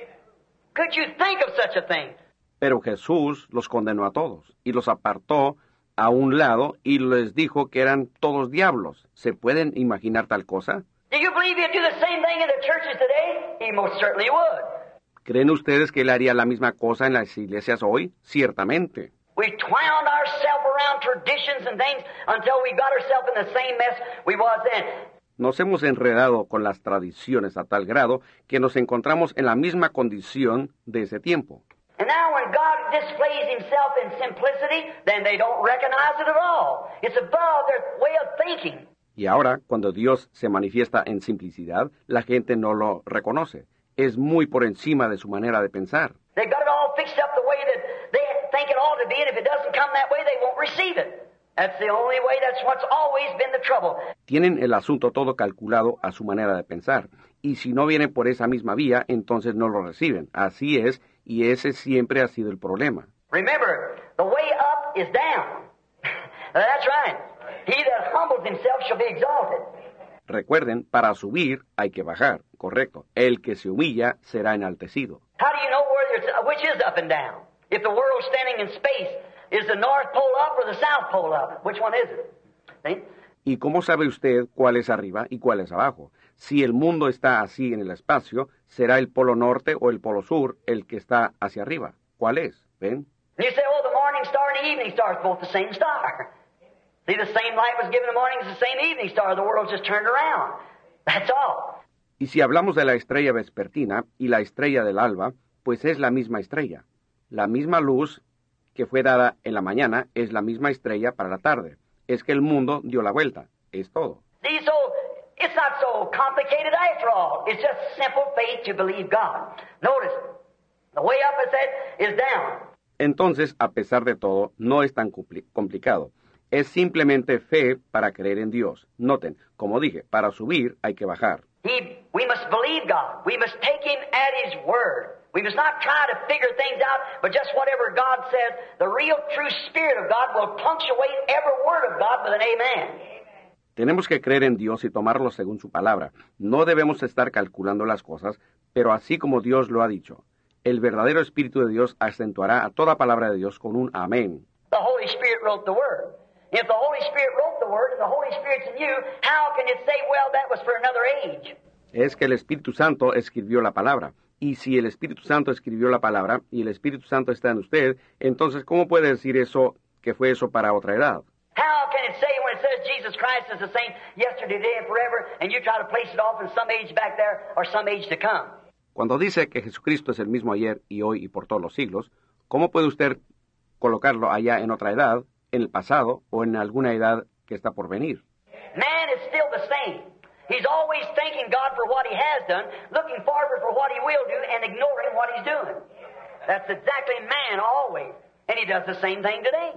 Could you think of such a thing?
Pero Jesús los condenó a todos y los apartó a un lado y les dijo que eran todos diablos. ¿Se pueden imaginar tal cosa?
Do you believe he'd do the same thing in the churches today? He most certainly would.
¿Creen ustedes que él haría la misma cosa en las iglesias hoy? Ciertamente.
We twound ourselves around traditions and things until we got ourselves in the same mess we was then.
Nos hemos enredado con las tradiciones a tal grado que nos encontramos en la misma condición de ese tiempo.
And now when God displays himself in simplicity, then they don't recognize it at all. It's above their way of thinking.
Y ahora, cuando Dios se manifiesta en simplicidad, la gente no lo reconoce. Es muy por encima de su manera de pensar.
They've got it all fixed up the way that they think it ought to be, and if it doesn't come that way, they won't receive it. That's the only way. That's what's always been the trouble.
Tienen el asunto todo calculado a su manera de pensar. Y si no viene por esa misma vía, entonces no lo reciben. Así es, y ese siempre ha sido el problema.
Remember, the way up is down. That's right. He that humbles himself shall be exalted.
Recuerden, para subir hay que bajar, correcto. El que se humilla será enaltecido.
How do you know where there's, which is up and down? If the world's standing in space, is the North Pole up or the South Pole up? Which one is it? See?
¿Y cómo sabe usted cuál es arriba y cuál es abajo? Si el mundo está así en el espacio, ¿será el polo norte o el polo sur el que está hacia arriba? ¿Cuál es? ¿Ven?
You say, oh, the morning star and the evening star is both the same star. See, the same light was given in the morning as the same evening star. The world's just turned around. That's all.
Y si hablamos de la estrella vespertina y la estrella del alba, pues es la misma estrella. La misma luz que fue dada en la mañana es la misma estrella para la tarde. Es que el mundo dio la vuelta. Es todo.
See, so it's not so complicated after all. It's just simple faith to believe God. Notice, the way up, it said, is down.
Entonces, a pesar de todo, no es tan compli- complicado. Es simplemente fe para creer en Dios. Noten, como dije, para subir hay que bajar.
He, we must believe God. We must take Him at His word. We must not try to figure things out, but just whatever God says, the real true Spirit of God will punctuate every word of God with an amen.
Tenemos que creer en Dios y tomarlo según su palabra. No debemos estar calculando las cosas, pero así como Dios lo ha dicho. El verdadero Espíritu de Dios acentuará a toda palabra de Dios con un amén.
The Holy Spirit wrote the word. If the Holy Spirit wrote the word and the Holy Spirit's in you, how can it say, well, that was for another age?
Es que el Espíritu Santo escribió la palabra. Y si el Espíritu Santo escribió la palabra y el Espíritu Santo está en usted, entonces, ¿cómo puede decir eso, que fue eso para otra edad?
How can it say when it says Jesus Christ is the same yesterday, today, and forever, and you try to place it off in some age back there or some age to come?
Cuando dice que Jesucristo es el mismo ayer y hoy y por todos los siglos, ¿cómo puede usted colocarlo allá en otra edad, en el pasado o en alguna edad que está por venir?
Man is still the same. He's always thanking God for what He has done, looking forward for what He will do, and ignoring what He's doing. That's exactly man always. And He does the same thing today.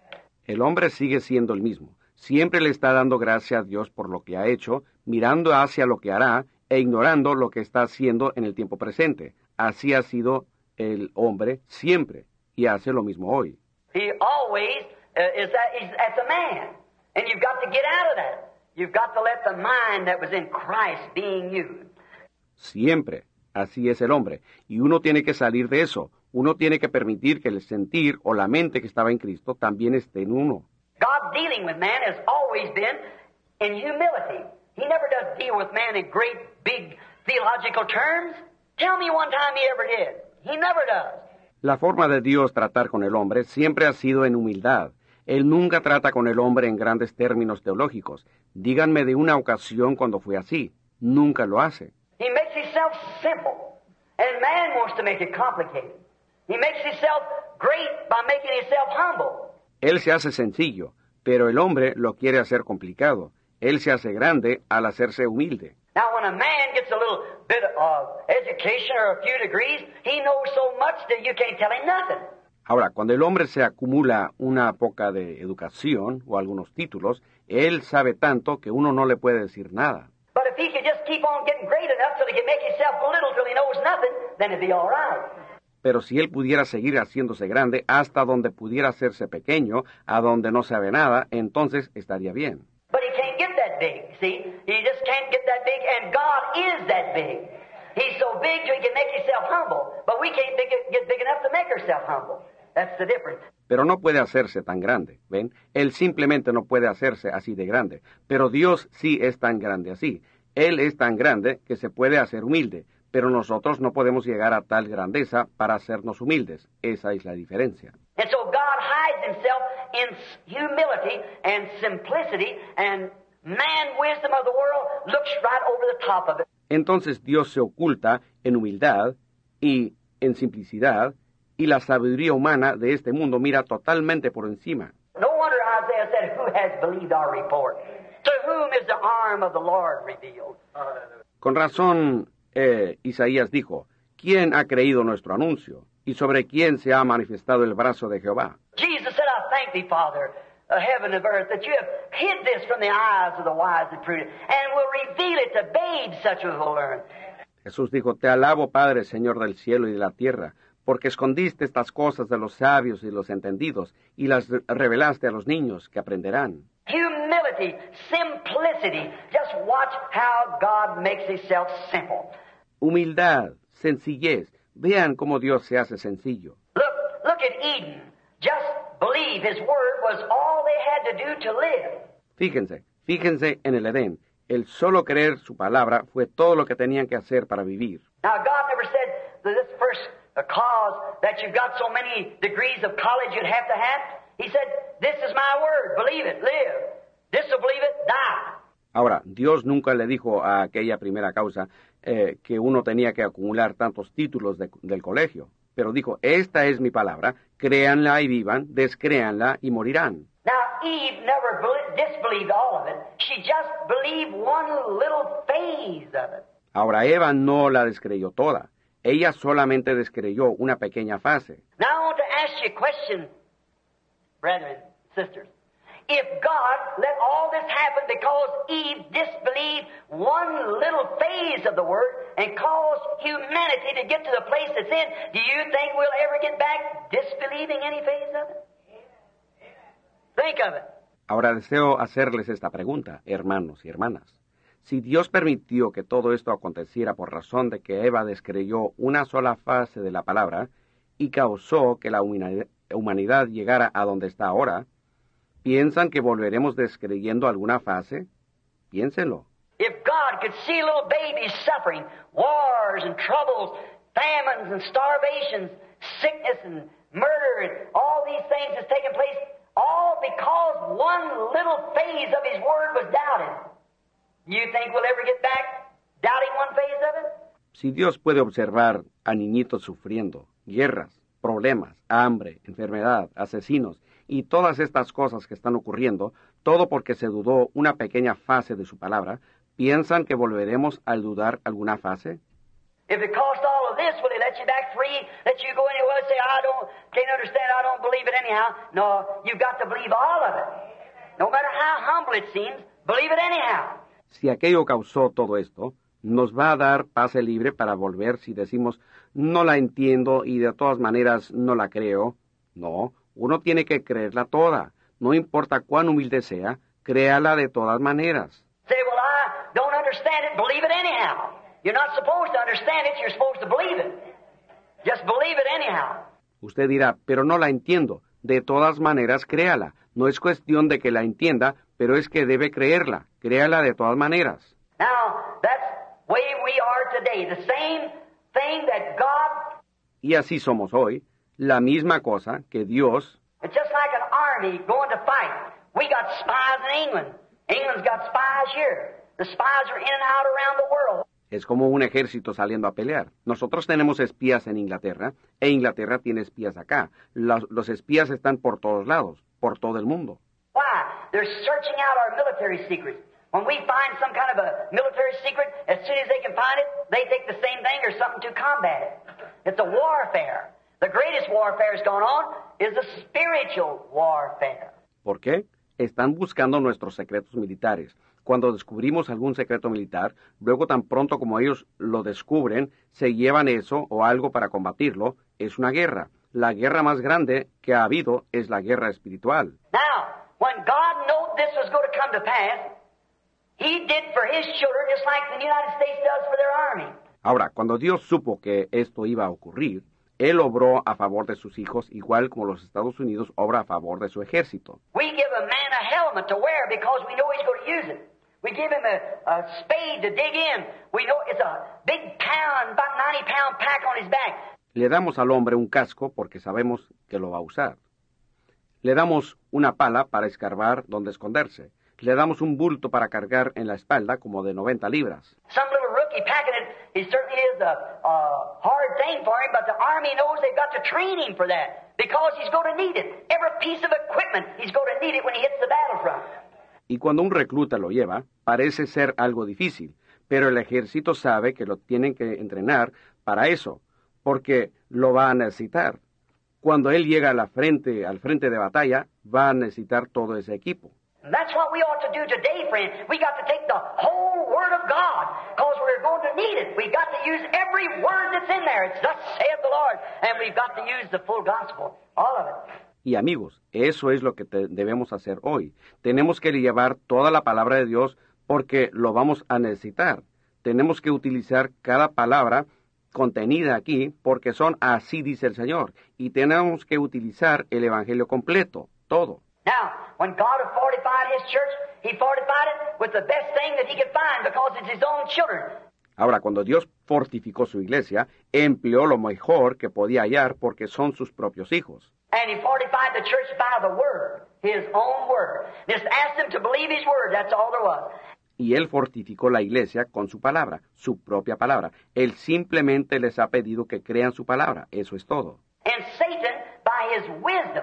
El hombre sigue siendo el mismo. Siempre le está dando gracias a Dios por lo que ha hecho, mirando hacia lo que hará e ignorando lo que está haciendo en el tiempo presente. Así ha sido el hombre siempre y hace lo mismo hoy.
He always uh, is that he's that's a man, and you've got to get out of that. You've got to let the mind that was in Christ being you.
Siempre, así es el hombre, y uno tiene que salir de eso. Uno tiene que permitir que el sentir o la mente que estaba en Cristo también esté en uno.
God dealing with man has always been in humility. He never does deal with man in great, big theological terms. Tell me one time He ever did. He never does.
La forma de Dios tratar con el hombre siempre ha sido en humildad. Él nunca trata con el hombre en grandes términos teológicos. Díganme de una ocasión cuando fue así. Nunca lo hace.
He makes Himself simple, and man wants to make it complicated. He makes Himself great by making Himself humble.
Él se hace sencillo, pero el hombre lo quiere hacer complicado. Él se hace grande al hacerse humilde.
Now, when a man gets a little bit of education or a few degrees, he knows so much that you can't tell him nothing.
Ahora, cuando el hombre se acumula una poca de educación o algunos títulos, él sabe tanto que uno no le puede decir nada.
But if he could just keep on getting great enough till he can make himself little till he knows nothing, then it'd be all right.
Pero si él pudiera seguir haciéndose grande hasta donde pudiera hacerse pequeño, a donde no sabe nada, entonces estaría bien.
But he can't get that big, see? He just can't get that big, and God is that big. He's so big till he can make himself humble, but we can't big, get big enough to make ourselves humble. That's the difference.
Pero no puede hacerse tan grande, ¿ven? Él simplemente no puede hacerse así de grande. Pero Dios sí es tan grande así. Él es tan grande que se puede hacer humilde. Pero nosotros no podemos llegar a tal grandeza para hacernos humildes. Esa es la diferencia.
And so God hides Himself in humility and simplicity, and man wisdom of the world looks right over the top of it.
Entonces Dios se oculta en humildad y en simplicidad, y la sabiduría humana de este mundo mira totalmente por encima.
No wonder Isaiah said, "Who has believed our report? To whom is the arm of the Lord revealed?"
Con razón, eh, Isaías dijo, ¿quién ha creído nuestro anuncio? ¿Y sobre quién se ha manifestado el brazo de Jehová?
Jesus said, "I thank Thee, Father, of heaven and earth, that You have hid this from the eyes of the wise and prudent, and will reveal it to babes such as will learn."
Jesús dijo, te alabo, Padre, Señor del cielo y de la tierra, porque escondiste estas cosas de los sabios y los entendidos, y las revelaste a los niños que aprenderán.
Humility, simplicity. Just watch how God makes Himself simple.
Humildad, sencillez. Vean cómo Dios se hace sencillo.
Look, look at Eden. Just believe His word was all they had to do to live.
Fíjense, fíjense en el Edén. El solo creer su palabra fue todo lo que tenían que hacer para vivir.
Now, God never said that this first uh, cause that you've got so many degrees of college you'd have to have. He said, "This is my word. Believe it. Live. Disbelieve it. Die."
Ahora, Dios nunca le dijo a aquella primera causa eh, que uno tenía que acumular tantos títulos de, del colegio. Pero dijo, esta es mi palabra, créanla y vivan, descréanla y morirán.
Now, Eve never be- disbelieved all of it. She just believed one little phase of it.
Ahora, Eva no la descreyó toda. Ella solamente descreyó una pequeña fase.
Now, I want to ask you a question, brethren, sisters. If God let all this happen because Eve disbelieved one little phase of the Word and caused humanity to get to the place it's in, do you think we'll ever get back disbelieving any phase of it? Think of it.
Ahora deseo hacerles esta pregunta, hermanos y hermanas. Si Dios permitió que todo esto aconteciera por razón de que Eva descreyó una sola fase de la palabra y causó que la humanidad llegara a donde está ahora, ¿piensan que volveremos descreyendo alguna fase? Piénsenlo.
If God could see little babies suffering, wars and troubles, famines and starvations, sickness and murder and all these things that's taking place, all because one little phase of His Word was doubted. You think we'll ever get back doubting one phase of it?
Si Dios puede observar a niñitos sufriendo, guerras, problemas, hambre, enfermedad, asesinos y todas estas cosas que están ocurriendo, todo porque se dudó una pequeña fase de su palabra, ¿Piensan que volveremos a dudar alguna fase?
If it cost all of this, will he let you back free? Let you go anywhere and say, I don't, can't understand, I don't believe it anyhow. No, you've got to believe all of it. No matter how humble it seems, believe it anyhow.
Si aquello causó todo esto, ¿nos va a dar pase libre para volver si decimos, no la entiendo y de todas maneras no la creo? No, uno tiene que creerla toda. No importa cuán humilde sea, créala de todas maneras.
Say, well, I don't understand it, believe it anyhow. You're not supposed to understand it, you're supposed to believe it. Just believe it anyhow.
Usted dirá, pero no la entiendo. De todas maneras, créala. No es cuestión de que la entienda, pero es que debe creerla. Créala de todas maneras.
Now, that's the way we are today. The same thing that God...
Y así somos hoy. La misma cosa que Dios...
It's just like an army going to fight. We got spies in England. England's got spies here. The spies are in and out around the world.
Es como un ejército saliendo a pelear. Nosotros tenemos espías en Inglaterra, e Inglaterra tiene espías acá. Los, los espías están por todos lados, por todo el mundo.
Why? They're searching out our military secrets. When we find some kind of a military secret, as soon as they can find it, they take the same thing or something to combat it. It's a warfare. The greatest warfare that's going on is a spiritual warfare.
¿Por qué? Están buscando nuestros secretos militares. Cuando descubrimos algún secreto militar, luego tan pronto como ellos lo descubren, se llevan eso o algo para combatirlo. Es una guerra. La guerra más grande que ha habido es la guerra espiritual.
Now, when God knew this was going to come to pass, He did for His children just like the United States does for their army.
Ahora, cuando Dios supo que esto iba a ocurrir, Él obró a favor de sus hijos, igual como los Estados Unidos obra a favor de su ejército.
We give a man a helmet to wear because we know he's going to use it. We give him a, a spade to dig in. We know it's a big pound, about ninety pound pack on his back.
Le damos al hombre un casco porque sabemos que lo va a usar. Le damos una pala para escarbar donde esconderse. Le damos un bulto para cargar en la espalda como de noventa libras.
Some little rookie packing it, it certainly is a, a hard thing for him, but the Army knows they've got to train him for that because he's going to need it. Every piece of equipment, he's going to need it when he hits the battlefront.
Y cuando un recluta lo lleva, parece ser algo difícil, pero el ejército sabe que lo tienen que entrenar para eso, porque lo va a necesitar. Cuando él llega a la frente, al frente de batalla, va a necesitar todo ese equipo.
And that's what we ought to do today, friend. We got to take the whole Word of God, because we're going to need it. We've got to use every word that's in there. It's thus saith the Lord, and we've got to use the full gospel, all of it.
Y amigos, eso es lo que te debemos hacer hoy. Tenemos que llevar toda la palabra de Dios porque lo vamos a necesitar. Tenemos que utilizar cada palabra contenida aquí porque son así dice el Señor. Y tenemos que utilizar el Evangelio completo, todo.
Now, when God fortified His church, He fortified it with the best thing that He could find because it's His own children.
Ahora, cuando Dios fortificó su iglesia, empleó lo mejor que podía hallar porque son sus propios hijos.
And He fortified the church by the Word, His own Word. Just asked them to believe His Word, that's all there was.
Y Él fortificó la iglesia con su palabra, su propia palabra. Él simplemente les ha pedido que crean su palabra, eso es todo.
And Satan, by his wisdom,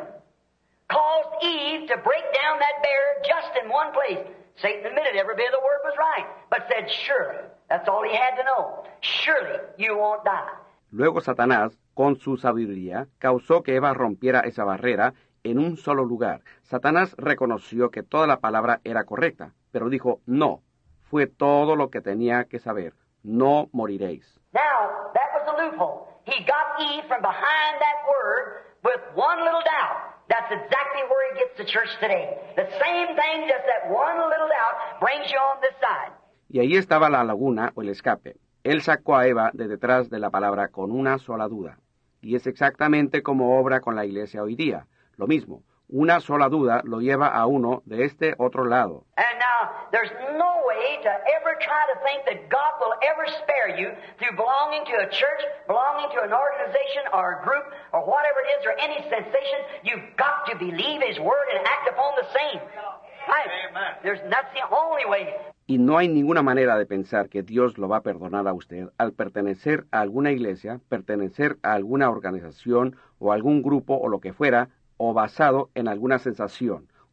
caused Eve to break down that barrier just in one place. Satan admitted every bit of the word was right, but said, surely, that's all he had to know, surely you won't die.
Luego Satanás, con su sabiduría, causó que Eva rompiera esa barrera en un solo lugar. Satanás reconoció que toda la palabra era correcta, pero dijo, no, fue todo lo que tenía que saber, no moriréis.
Now, that was the loophole. He got Eve from behind that word with one little doubt. That's exactly where he gets the church today. The same thing, just that one little doubt brings you on this side.
Y ahí estaba la laguna o el escape. Él sacó a Eva de detrás de la palabra con una sola duda. Y es exactamente como obra con la iglesia hoy día. Lo mismo, una sola duda lo lleva a uno de este otro lado.
And now, there's no way to ever try to think that God will ever spare you through belonging to a church, belonging to an organization or a group or whatever it is or any sensation. You've got to believe His Word and act upon the same. Right? There's, that's the only way.
Y no hay ninguna manera de pensar que Dios lo va a perdonar a usted al pertenecer a alguna iglesia, pertenecer a alguna organización o algún grupo o lo que fuera, o basado en alguna sensación.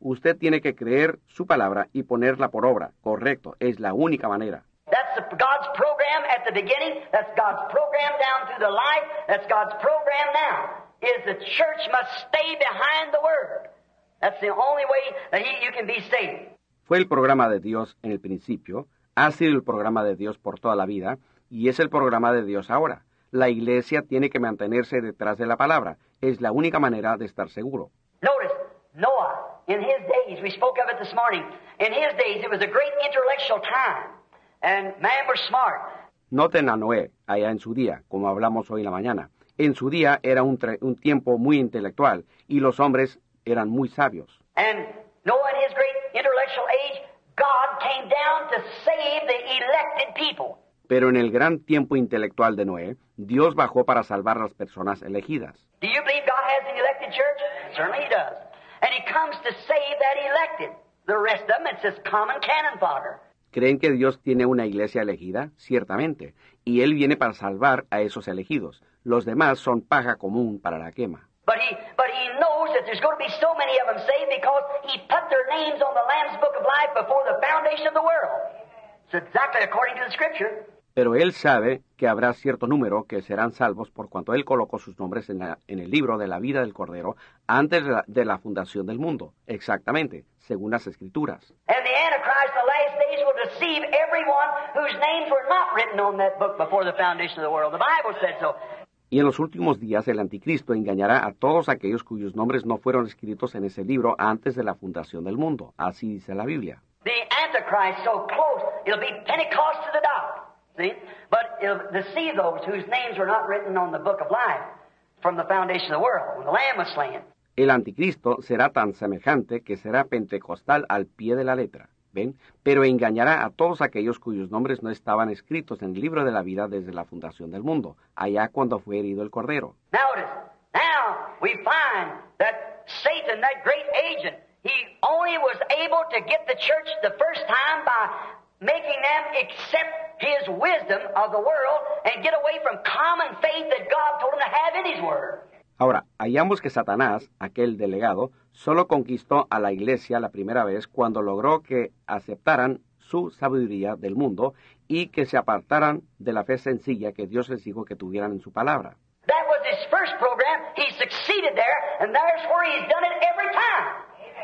Usted tiene que creer su palabra y ponerla por obra. Correcto, es la única manera.
That's the, God's program at the beginning. That's God's program down through the life. That's God's program now. Is the church must stay behind the Word. That's the only way that he, you can be saved.
Fue el programa de Dios en el principio, ha sido el programa de Dios por toda la vida, y es el programa de Dios ahora. La iglesia tiene que mantenerse detrás de la palabra. Es la única manera de estar seguro.
Notice, Noah, in his days, we spoke of it this morning, in his days it was a great intellectual time, and man was smart.
Noten a Noé, allá en su día, como hablamos hoy en la mañana. En su día era un, un tiempo muy intelectual, y los hombres eran muy sabios.
And Noah, in his great intellectual age, God came down to save the elected people.
Pero en el gran tiempo intelectual de Noé, Dios bajó para salvar a las personas elegidas.
Do you believe God has an elected church? Certainly he does. And he comes to save that elected. The rest of them, it's just common cannon fodder.
¿Creen que Dios tiene una iglesia elegida? Ciertamente. Y Él viene para salvar a esos elegidos. Los demás son paja común para la quema.
But he, but he knows that there's going to be so many of them saved because he put their names on the Lamb's Book of Life before the foundation of the world. It's exactly according to the Scripture.
Pero Él sabe que habrá cierto número que serán salvos por cuanto Él colocó sus nombres en, la, en el libro de la vida del Cordero antes de la, de la fundación del mundo. Exactamente, según las Escrituras.
And the Antichrist in the last days will deceive everyone whose names were not written on that book before the foundation of the world. The Bible said so.
Y en los últimos días el anticristo engañará a todos aquellos cuyos nombres no fueron escritos en ese libro antes de la fundación del mundo. Así dice la Biblia.
The Antichrist so close, it'll be Pentecost to the dot. See? But it'll deceive those whose names were not written on the book of life from the foundation of the world, when the Lamb was slain.
El anticristo será tan semejante que será pentecostal al pie de la letra. ¿Ven? Pero engañará a todos aquellos cuyos nombres no estaban escritos en el libro de la vida desde la fundación del mundo, allá cuando fue herido el Cordero.
Notice, now we find that Satan, that great agent, he only was able to get the church the first time by making them accept his wisdom of the world and get away from common faith that God told them to have in his word.
Ahora, hallamos que Satanás, aquel delegado, solo conquistó a la iglesia la primera vez cuando logró que aceptaran su sabiduría del mundo y que se apartaran de la fe sencilla que Dios les dijo que tuvieran en su palabra.
That was his first program. He succeeded there, and there's where he's done it every time.